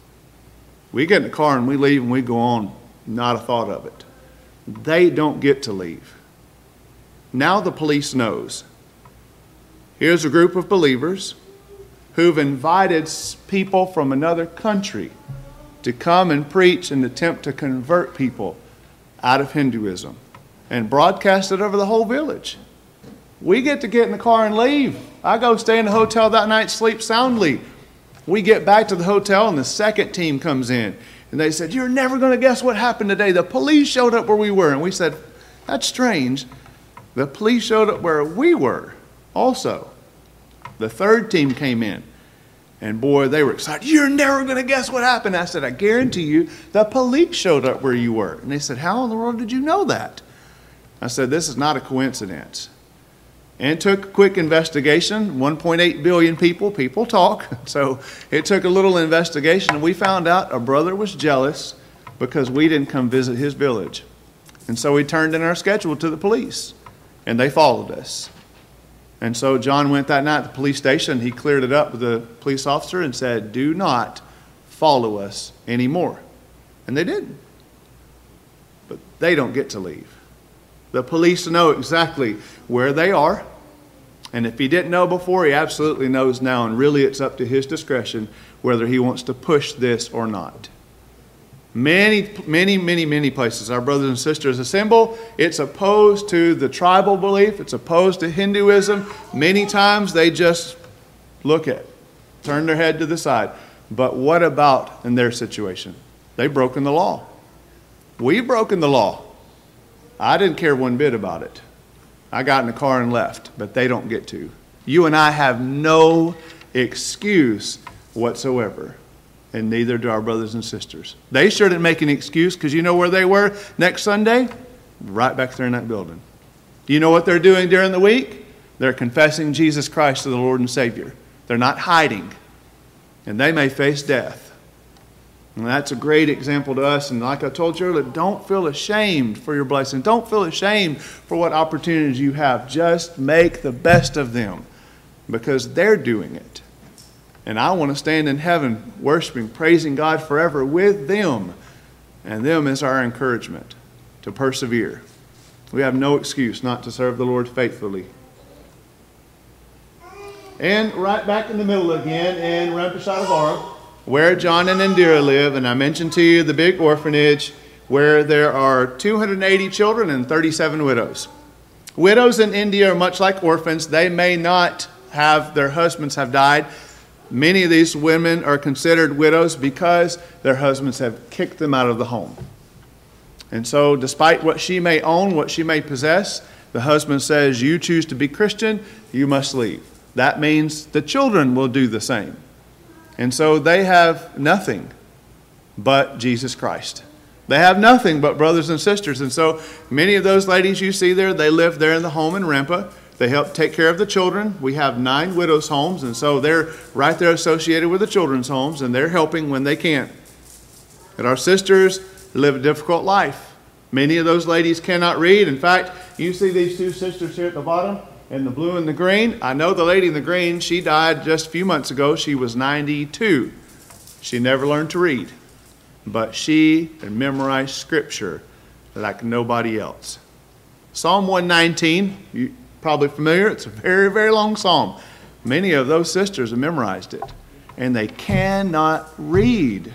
We get in the car and we leave and we go on. Not a thought of it. They don't get to leave. Now the police knows. Here's a group of believers who've invited people from another country to come and preach and attempt to convert people out of Hinduism and broadcast it over the whole village. We get to get in the car and leave. I go stay in the hotel that night, sleep soundly. We get back to the hotel and the second team comes in. And they said, "You're never going to guess what happened today. The police showed up where we were." And we said, "That's strange. The police showed up where we were also." The third team came in. And boy, they were excited. "You're never going to guess what happened." I said, "I guarantee you the police showed up where you were." And they said, "How in the world did you know that?" I said, "This is not a coincidence." And took a quick investigation. one point eight billion people, people talk. So it took a little investigation, and we found out a brother was jealous because we didn't come visit his village. And so we turned in our schedule to the police, and they followed us. And so John went that night to the police station. He cleared it up with the police officer and said, "Do not follow us anymore." And they didn't. But they don't get to leave. The police know exactly where they are. And if he didn't know before, he absolutely knows now. And really it's up to his discretion whether he wants to push this or not. Many, many, many, many places our brothers and sisters assemble. It's opposed to the tribal belief. It's opposed to Hinduism. Many times they just look at it, turn their head to the side. But what about in their situation? They've broken the law. We've broken the law. I didn't care one bit about it. I got in the car and left, but they don't get to. You and I have no excuse whatsoever, and neither do our brothers and sisters. They sure didn't make an excuse, because you know where they were next Sunday? Right back there in that building. Do you know what they're doing during the week? They're confessing Jesus Christ as the Lord and Savior. They're not hiding, and they may face death. And that's a great example to us. And like I told you earlier, don't feel ashamed for your blessing. Don't feel ashamed for what opportunities you have. Just make the best of them, because they're doing it. And I want to stand in heaven worshiping, praising God forever with them. And them is our encouragement to persevere. We have no excuse not to serve the Lord faithfully. And right back in the middle again in Rempashadavara, where John and Indira live, and I mentioned to you the big orphanage where there are two hundred eighty children and thirty-seven widows. Widows in India are much like orphans. They may not have, their husbands have died. Many of these women are considered widows because their husbands have kicked them out of the home. And so despite what she may own, what she may possess, the husband says, you choose to be Christian, you must leave. That means the children will do the same. And so they have nothing but Jesus Christ. They have nothing but brothers and sisters. And so many of those ladies you see there, they live there in the home in Rempa. They help take care of the children. We have nine widows' homes, and so they're right there associated with the children's homes, and they're helping when they can. And our sisters live a difficult life. Many of those ladies cannot read. In fact, you see these two sisters here at the bottom, in the blue and the green. I know the lady in the green, she died just a few months ago. She was ninety-two. She never learned to read, but she had memorized Scripture like nobody else. Psalm one nineteen, you're probably familiar. It's a very, very long psalm. Many of those sisters have memorized it, and they cannot read.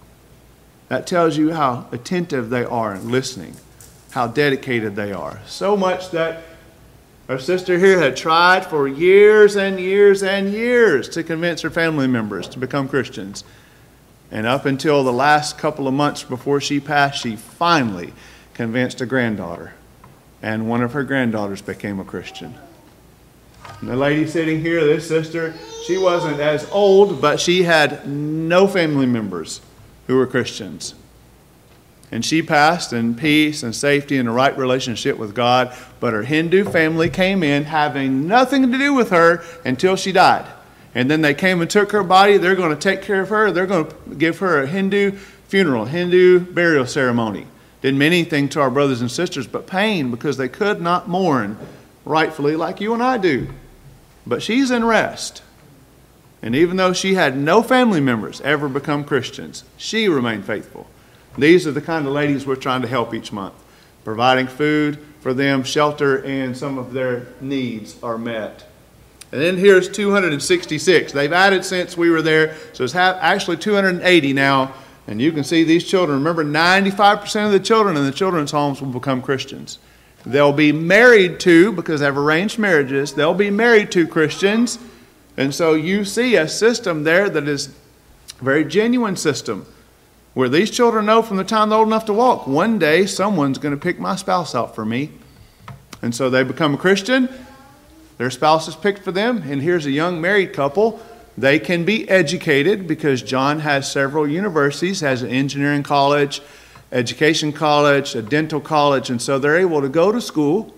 That tells you how attentive they are in listening, how dedicated they are. So much that our sister here had tried for years and years and years to convince her family members to become Christians. And up until the last couple of months before she passed, she finally convinced a granddaughter. And one of her granddaughters became a Christian. And the lady sitting here, this sister, she wasn't as old, but she had no family members who were Christians. And she passed in peace and safety and a right relationship with God. But her Hindu family came in having nothing to do with her until she died. And then they came and took her body. They're going to take care of her. They're going to give her a Hindu funeral, Hindu burial ceremony. Didn't mean anything to our brothers and sisters but pain, because they could not mourn rightfully like you and I do. But she's in rest. And even though she had no family members ever become Christians, she remained faithful. These are the kind of ladies we're trying to help each month, providing food for them, shelter, and some of their needs are met. And then here's two hundred sixty-six. They've added since we were there, so it's actually two hundred eighty now. And you can see these children. Remember, ninety-five percent of the children in the children's homes will become Christians. They'll be married to, because they have arranged marriages, they'll be married to Christians. And so you see a system there that is a very genuine system, where these children know from the time they're old enough to walk, one day someone's going to pick my spouse out for me. And so they become a Christian. Their spouse is picked for them. And here's a young married couple. They can be educated because John has several universities, has an engineering college, education college, a dental college. And so they're able to go to school,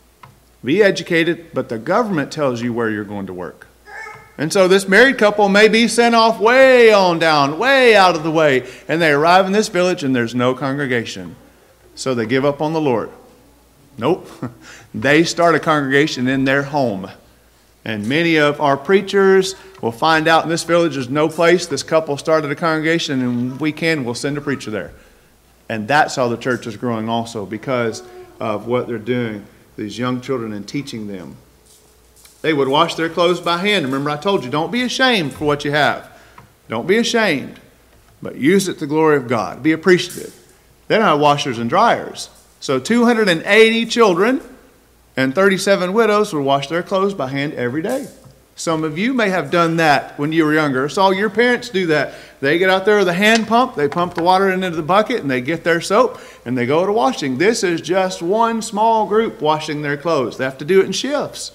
be educated, but the government tells you where you're going to work. And so this married couple may be sent off way on down, way out of the way. And they arrive in this village and there's no congregation. So they give up on the Lord. Nope. They start a congregation in their home. And many of our preachers will find out in this village there's no place. This couple started a congregation, and we can, we'll send a preacher there. And that's how the church is growing also, because of what they're doing, these young children, and teaching them. They would wash their clothes by hand. Remember, I told you, don't be ashamed for what you have. Don't be ashamed, but use it to the glory of God. Be appreciative. They don't have washers and dryers. So two hundred eighty children and thirty-seven widows would wash their clothes by hand every day. Some of you may have done that when you were younger. Saw your parents do that. They get out there with a hand pump, they pump the water into the bucket, and they get their soap, and they go to washing. This is just one small group washing their clothes. They have to do it in shifts.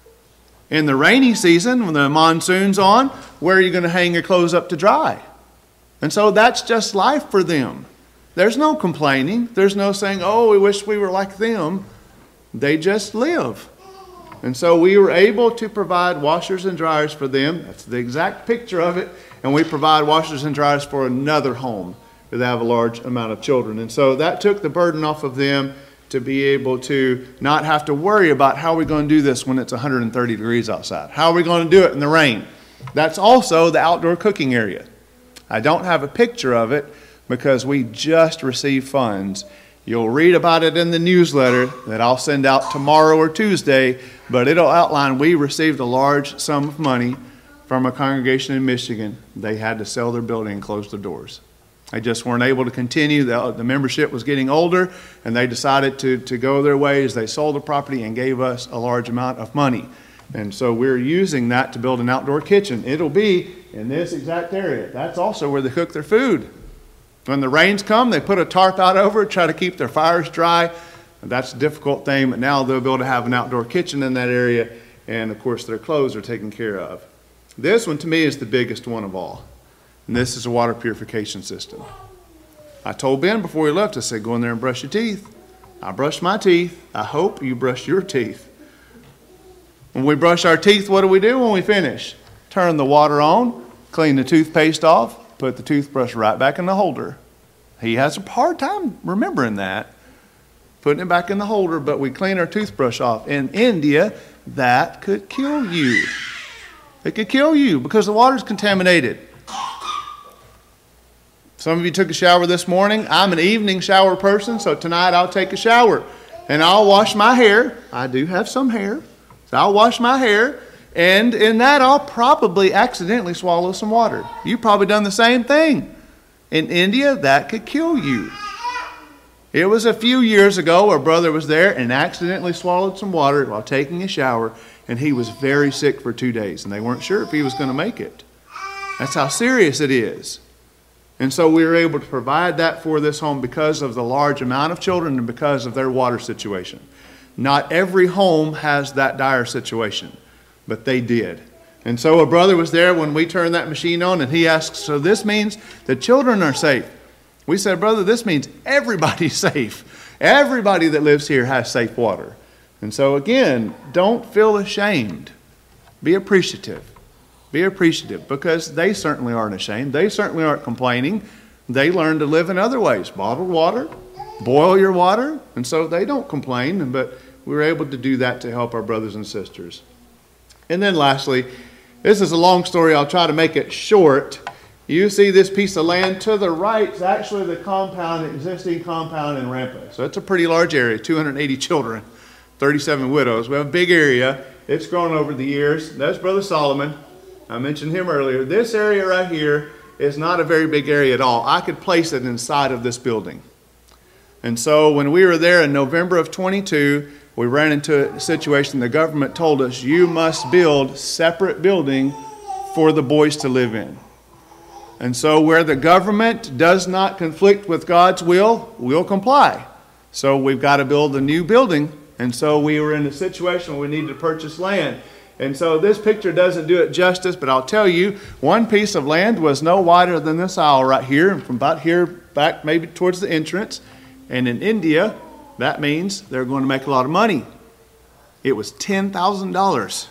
In the rainy season, when the monsoon's on, where are you going to hang your clothes up to dry? And so that's just life for them. There's no complaining. There's no saying, oh, we wish we were like them. They just live. And so we were able to provide washers and dryers for them. That's the exact picture of it. And we provide washers and dryers for another home where they have a large amount of children. And so that took the burden off of them to be able to not have to worry about how we're going to do this when it's one hundred thirty degrees outside. How are we going to do it in the rain? That's also the outdoor cooking area. I don't have a picture of it because we just received funds. You'll read about it in the newsletter that I'll send out tomorrow or Tuesday, but it'll outline we received a large sum of money from a congregation in Michigan. They had to sell their building and close their doors. They just weren't able to continue. The, the membership was getting older, and they decided to, to go their ways. They sold the property and gave us a large amount of money. And so we're using that to build an outdoor kitchen. It'll be in this exact area. That's also where they cook their food. When the rains come, they put a tarp out over it, try to keep their fires dry. And that's a difficult thing, but now they'll be able to have an outdoor kitchen in that area, and of course their clothes are taken care of. This one to me is the biggest one of all, and this is a water purification system. I told Ben before we left, I said, go in there and brush your teeth. I brushed my teeth. I hope you brush your teeth. When we brush our teeth, what do we do when we finish? Turn the water on, clean the toothpaste off, put the toothbrush right back in the holder. He has a hard time remembering that, putting it back in the holder, but we clean our toothbrush off. In India, that could kill you. It could kill you because the water's contaminated. Some of you took a shower this morning. I'm an evening shower person, so tonight I'll take a shower and I'll wash my hair. I do have some hair, so I'll wash my hair. And in that, I'll probably accidentally swallow some water. You've probably done the same thing. In India, that could kill you. It was a few years ago, a brother was there and accidentally swallowed some water while taking a shower, and he was very sick for two days, and they weren't sure if he was going to make it. That's how serious it is. And so we were able to provide that for this home because of the large amount of children and because of their water situation. Not every home has that dire situation, but they did. And so a brother was there when we turned that machine on, and he asked, so this means the children are safe? We said, brother, this means everybody's safe. Everybody that lives here has safe water. And so again, don't feel ashamed. Be appreciative. Be appreciative, because they certainly aren't ashamed. They certainly aren't complaining. They learn to live in other ways. Bottled water, boil your water, and so they don't complain, but we were able to do that to help our brothers and sisters. And then lastly, this is a long story. I'll try to make it short. You see this piece of land to the right is actually the compound, existing compound in Rampa. So it's a pretty large area, two hundred eighty children, thirty-seven widows. We have a big area. It's grown over the years. That's Brother Solomon. I mentioned him earlier. This area right here is not a very big area at all. I could place it inside of this building. And so when we were there in November of twenty-two, we ran into a situation. The government told us, you must build separate building for the boys to live in. And so where the government does not conflict with God's will, we'll comply. So we've got to build a new building. And so we were in a situation where we needed to purchase land. And so this picture doesn't do it justice, but I'll tell you, one piece of land was no wider than this aisle right here, and from about here back maybe towards the entrance. And in India, that means they're going to make a lot of money. It was ten thousand dollars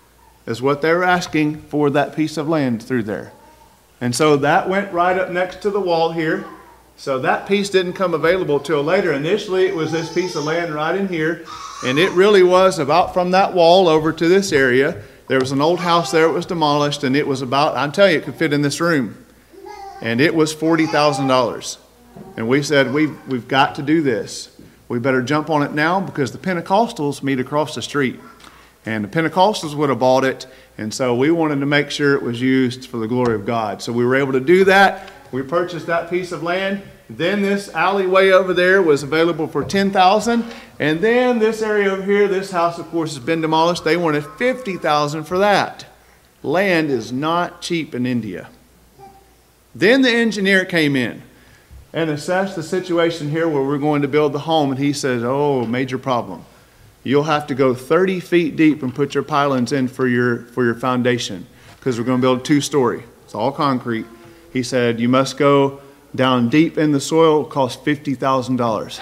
is what they were asking for that piece of land through there. And so that went right up next to the wall here. So that piece didn't come available till later. Initially, it was this piece of land right in here. And it really was about from that wall over to this area. There was an old house there. It was demolished. And it was about, I'm telling you, it could fit in this room. And it was forty thousand dollars. And we said, we've, we've got to do this. We better jump on it now, because the Pentecostals meet across the street. And the Pentecostals would have bought it. And so we wanted to make sure it was used for the glory of God. So we were able to do that. We purchased that piece of land. Then this alleyway over there was available for ten thousand dollars. And then this area over here, this house, of course, has been demolished. They wanted fifty thousand dollars for that. Land is not cheap in India. Then the engineer came in and assessed the situation here where we're going to build the home, and he says, oh, major problem. You'll have to go thirty feet deep and put your pylons in for your, for your foundation, because we're going to build a two-story. It's all concrete. He said, you must go down deep in the soil. It costs fifty thousand dollars.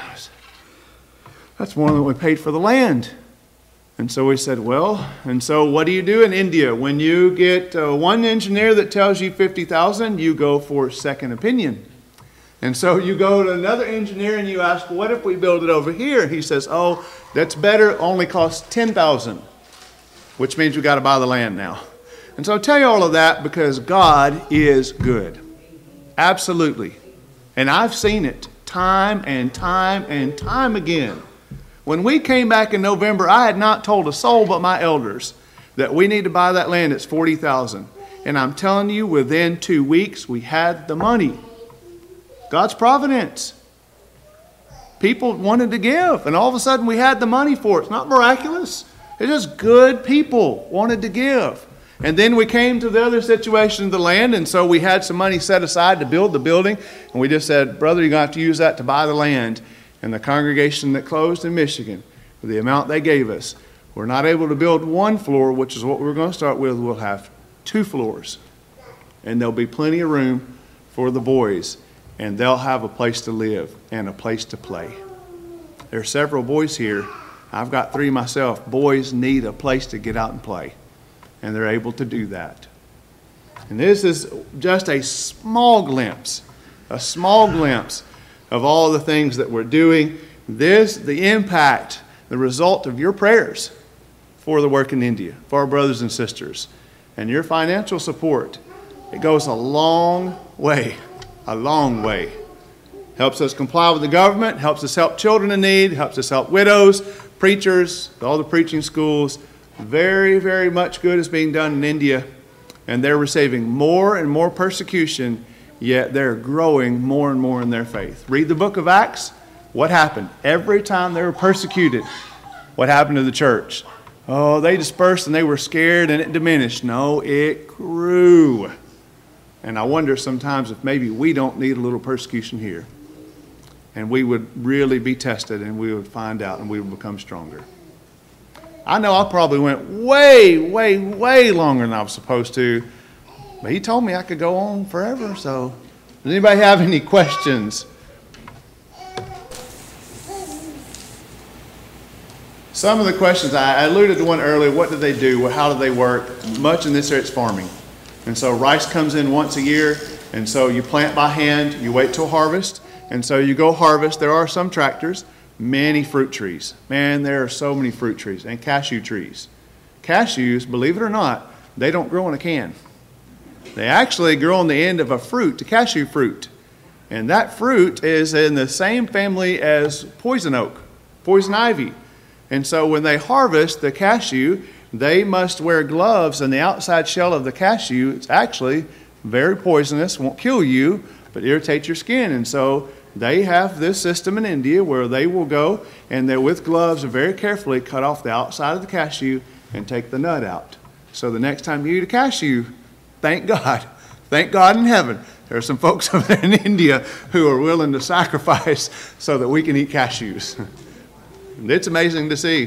That's more than we paid for the land. And so we said, well, and so what do you do in India? When you get uh, one engineer that tells you fifty thousand dollars, you go for second opinion. And so you go to another engineer and you ask, what if we build it over here? He says, oh, that's better, only costs ten thousand dollars, which means we got to buy the land now. And so I tell you all of that because God is good. Absolutely. And I've seen it time and time and time again. When we came back in November, I had not told a soul but my elders that we need to buy that land. It's forty thousand dollars. And I'm telling you, within two weeks, we had the money. God's providence. People wanted to give, and all of a sudden we had the money for it. It's not miraculous. It's just good people wanted to give. And then we came to the other situation of the land, and so we had some money set aside to build the building, and we just said, brother, you're going to have to use that to buy the land. And the congregation that closed in Michigan, for the amount they gave us, we're not able to build one floor, which is what we're going to start with. We'll have two floors, and there'll be plenty of room for the boys, and they'll have a place to live and a place to play. There are several boys here. I've got three myself. Boys need a place to get out and play, and they're able to do that. And this is just a small glimpse, a small glimpse of all the things that we're doing. This, the impact, the result of your prayers for the work in India, for our brothers and sisters, and your financial support. It goes a long way, a long way. Helps us comply with the government, helps us help children in need, helps us help widows, preachers, all the preaching schools. Very, very much good is being done in India, and they're receiving more and more persecution, yet they're growing more and more in their faith. Read the book of Acts. What happened? Every time they were persecuted, what happened to the church? Oh, they dispersed and they were scared and it diminished. No, it grew. And I wonder sometimes if maybe we don't need a little persecution here. And we would really be tested and we would find out and we would become stronger. I know I probably went way, way, way longer than I was supposed to. But he told me I could go on forever. So does anybody have any questions? Some of the questions, I alluded to one earlier. What do they do? How do they work? Much in this area, it's farming. And so rice comes in once a year. And so you plant by hand. You wait till harvest. And so you go harvest. There are some tractors. Many fruit trees. Man, there are so many fruit trees. And cashew trees. Cashews, believe it or not, they don't grow in a can. They actually grow on the end of a fruit, a cashew fruit. And that fruit is in the same family as poison oak, poison ivy. And so when they harvest the cashew, they must wear gloves, and the outside shell of the cashew is actually very poisonous, won't kill you, but irritate your skin. And so they have this system in India where they will go and they with gloves very carefully cut off the outside of the cashew and take the nut out. So the next time you eat a cashew, thank God, thank God in heaven, there are some folks over there in India who are willing to sacrifice so that we can eat cashews. It's amazing to see.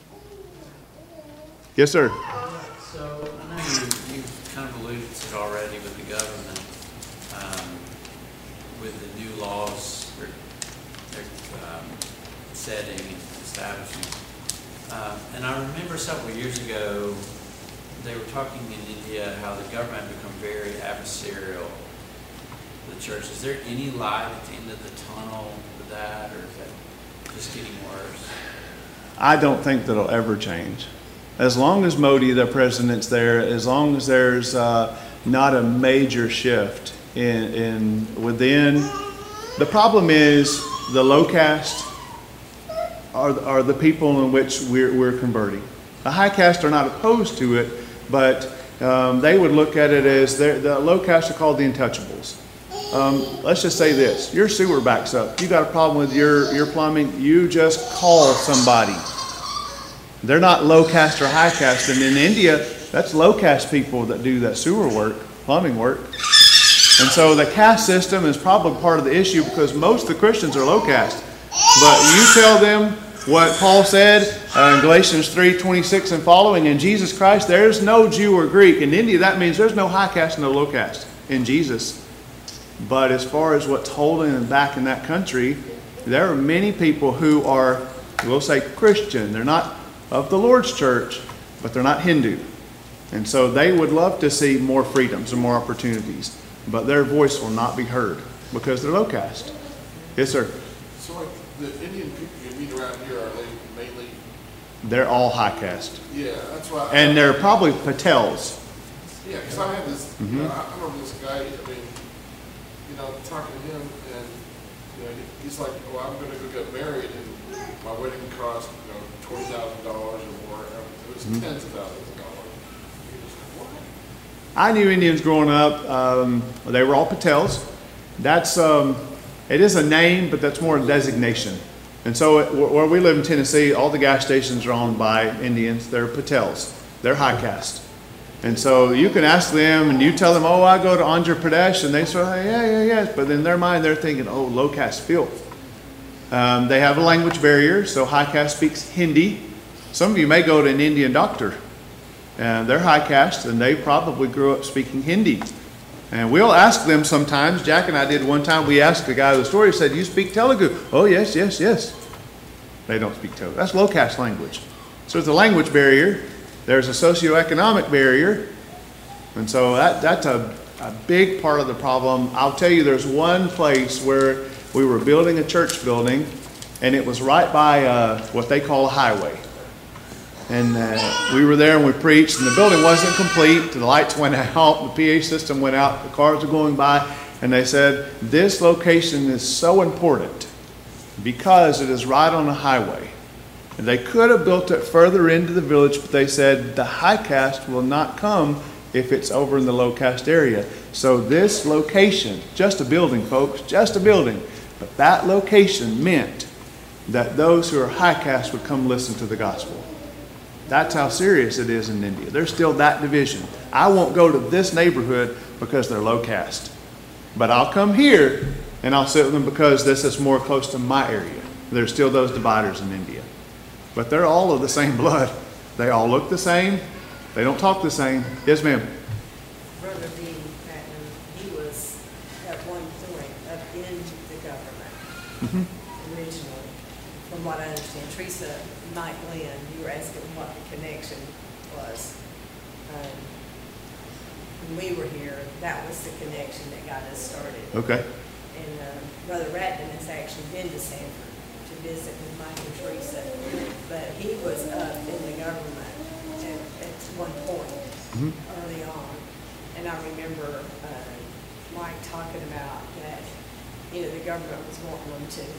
Yes, sir. So I know you, you've kind of alluded to it already with the government, um, with the new laws they're, they're um, setting and establishing. Um, and I remember several years ago, they were talking in India how the government had become very adversarial to the church. Is there any light at the end of the tunnel with that, or is that just getting worse? I don't think that'll ever change. As long as Modi, the president's there, as long as there's uh, not a major shift in, in within, the problem is the low caste are, are the people in which we're, we're converting. The high caste are not opposed to it, but um, they would look at it as the low caste are called the untouchables. Um, let's just say this, your sewer backs up. You got a problem with your, your plumbing, you just call somebody. They're not low caste or high caste. And in India, That's low caste people that do that sewer work, plumbing work. And so the caste system is probably part of the issue because most of the Christians are low caste. But you tell them what Paul said uh, in Galatians three twenty-six and following, in Jesus Christ, there's no Jew or Greek. In India, that means there's no high caste and no low caste in Jesus. But as far as what's holding them back in that country, there are many people who are, we'll say, Christian. They're not of the Lord's church, but they're not Hindu. And so they would love to see more freedoms and more opportunities. But their voice will not be heard because they're low caste. Yes, sir. So like the Indian people you meet around here, are they mainly? They're all high caste. Yeah, that's why. And they're probably Patels. Yeah, because I had this, Mm-hmm. you know, I I remember this guy, I mean, you know, talking to him, and, you know, he- he's like, oh, I'm gonna go get married, and my wedding cost, you know, twenty thousand dollars or more. It was Mm-hmm. tens of thousands of dollars. He was like, what? I knew Indians growing up. Um, they were all Patels. That's um, it is a name, but that's more a designation. And so, it, where we live in Tennessee, all the gas stations are owned by Indians. They're Patels. They're high caste. And so you can ask them, and you tell them, "Oh, I go to Andhra Pradesh," and they say, "Yeah, yeah, yeah." But in their mind, they're thinking, "Oh, low caste filth." Um, they have a language barrier, so high caste speaks Hindi. Some of you may go to an Indian doctor. And they're high caste, and they probably grew up speaking Hindi. And we'll ask them sometimes. Jack and I did one time. We asked the guy the story. He said, "You speak Telugu?" "Oh, yes, yes, yes." They don't speak Telugu. That's low caste language. So there's a language barrier. There's a socioeconomic barrier. And so that, that's a, a big part of the problem. I'll tell you, there's one place where we were building a church building, and it was right by uh, what they call a highway. And uh, we were there and we preached, and the building wasn't complete. The lights went out, the P A system went out, the cars were going by, and they said, this location is so important because it is right on a highway. And they could have built it further into the village, but they said the high caste will not come if it's over in the low caste area. So this location, just a building, folks, just a building, but that location meant that those who are high caste would come listen to the gospel. That's how serious it is in India. There's still that division. I won't go to this neighborhood because they're low caste. But I'll come here and I'll sit with them because this is more close to my area. There's still those dividers in India. But they're all of the same blood. They all look the same. They don't talk the same. Yes, ma'am. Brother B. Patton, he was at one point up in the government Mm-hmm. originally, from what I understand. Teresa Mike Lynn, you were asking what the connection was. Um, when we were here, that was the connection that got us started. Okay. And uh, Brother Ratton has actually been to Sanford to visit with Mike and Teresa, but he was up in the government at, at one point Mhm. early on. And I remember uh, Mike talking about that, you know, the government was wanting them to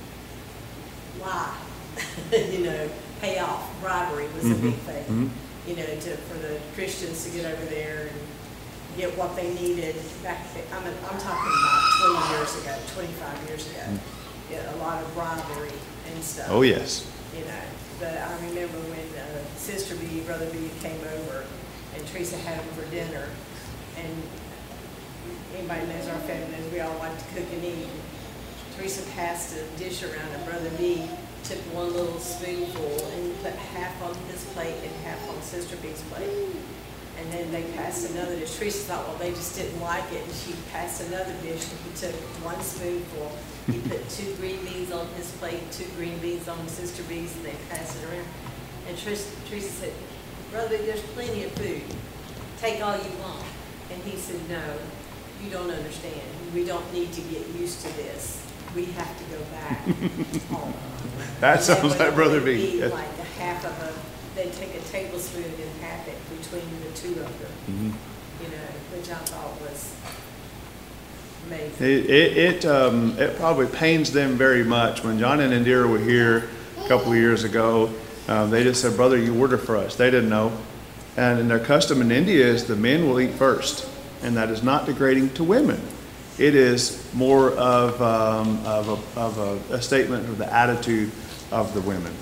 lie, you know, pay off. Bribery was a big Mhm. thing, Mhm. you know, to, for the Christians to get over there and get what they needed back then. I'm, I'm talking about twenty years ago, twenty-five years ago. Yeah, a lot of bribery and stuff. Oh, yes. You know, but I remember when uh, Sister B, Brother B came over and Teresa had them for dinner, and anybody knows our family knows we all like to cook and eat. Teresa passed a dish around and Brother B took one little spoonful and put half on his plate and half on Sister B's plate. And then they passed another dish. Teresa thought, well, they just didn't like it, and she passed another dish, and he took one spoonful. He put two green beans on his plate, two green beans on Sister B's, and they passed it around. And Teresa, Teresa said, Brother, there's plenty of food. Take all you want. And he said, no, you don't understand. We don't need to get used to this. We have to go back home. That And sounds they would like Brother only B. eat Yes. like a half of a, they'd take a tablespoon and half it between the two of them, Mhm. you know, which I thought was amazing. It, it, it, um, it probably pains them very much. When John and Indira were here a couple of years ago, um, they just said, brother, you order for us. They didn't know. And, and their custom in India is the men will eat first. And that is not degrading to women. It is more of, um, of, a, of a, a statement of the attitude of the women.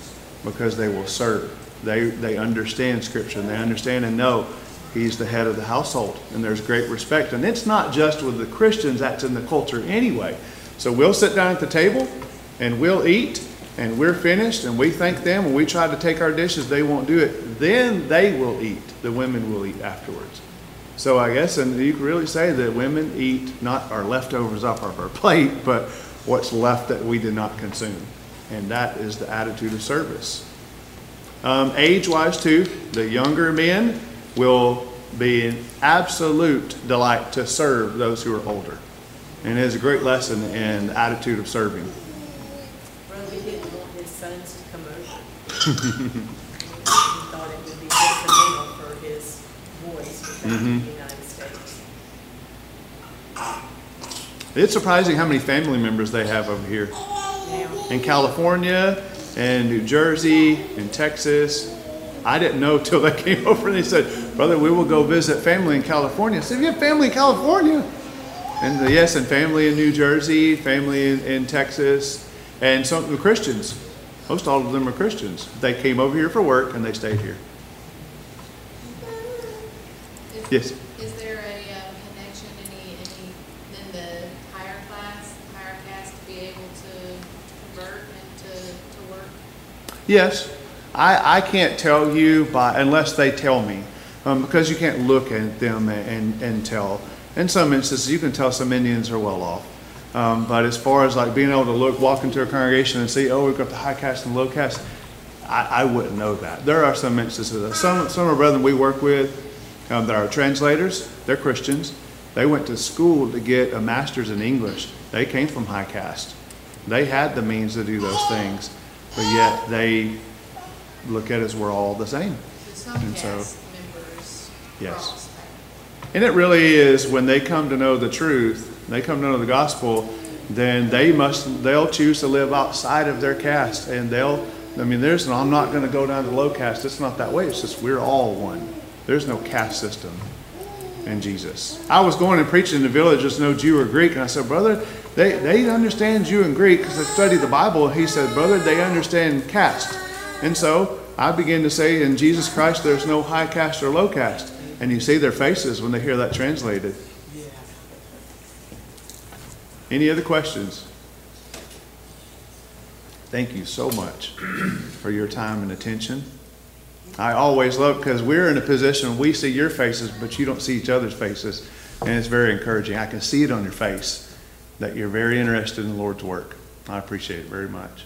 because they will serve. They, they understand Scripture, and they understand and know he's the head of the household, and there's great respect. And it's not just with the Christians, that's in the culture anyway. So we'll sit down at the table, and we'll eat, and we're finished, and we thank them, and we try to take our dishes, they won't do it. Then they will eat. The women will eat afterwards. So I guess, and you can really say that women eat not our leftovers off of our plate, but what's left that we did not consume. And that is the attitude of service. Um, age-wise too, the younger men will be an absolute delight to serve those who are older. And it is a great lesson in the attitude of serving. Brother didn't want his sons to come over. He thought it would be detrimental for his voice to come Mhm. to the United States. It's surprising how many family members they have over here. Now, In California, and New Jersey, and Texas. I didn't know till they came over and they said, brother, we will go visit family in California. I said, you have family in California? And the, yes, and family in New Jersey, family in, in Texas, and some of the Christians. Most all of them are Christians. They came over here for work and they stayed here. Is, Yes. Is there a uh, connection, any, any, in the higher class, higher caste to be able to convert and to, to work? Yes. I, I can't tell you by, unless they tell me, um, because you can't look at them and, and, and tell. In some instances, you can tell some Indians are well off. Um, but as far as like being able to look, walk into a congregation and see, oh, we've got the high caste and low caste, I, I wouldn't know that. There are some instances. Of some, some of our brethren we work with um, that are translators, they're Christians. They went to school to get a master's in English. They came from high caste. They had the means to do those things, but yet they look at us, we're all the same. So some And so- caste members Yes. cross that. And it really is, when they come to know the truth, they come to know the gospel, then they must, they'll choose to live outside of their caste. And they'll, I mean, there's no, I'm not going to go down to low caste. It's not that way. It's just we're all one. There's no caste system in Jesus. I was going and preaching in the village, there's no Jew or Greek. And I said, brother, they, they understand Jew and Greek because they study the Bible. He said, brother, they understand caste. And so I began to say, in Jesus Christ, there's no high caste or low caste. And you see their faces when they hear that translated. Any other questions? Thank you so much for your time and attention. I always love, because we're in a position we see your faces, but you don't see each other's faces. And it's very encouraging. I can see it on your face that you're very interested in the Lord's work. I appreciate it very much.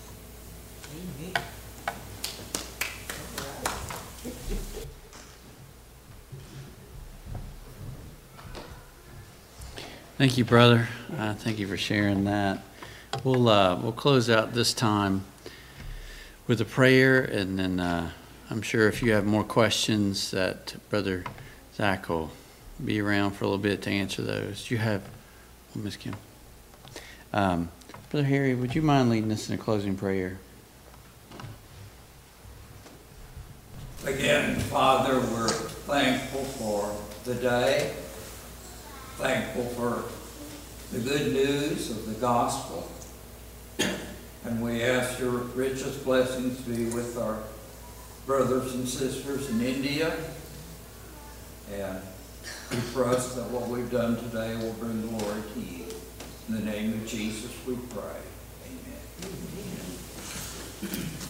Thank you, brother. Uh, thank you for sharing that. We'll uh, we'll close out this time with a prayer, and then uh, I'm sure if you have more questions, that Brother Zach will be around for a little bit to answer those. You have, well, Miz Kim. Um, Brother Harry, would you mind leading us in a closing prayer? Again, Father, we're thankful for the day, thankful for the good news of the gospel, and we ask your richest blessings to be with our brothers and sisters in India, and we trust that what we've done today will bring glory to you. In the name of Jesus we pray. Amen.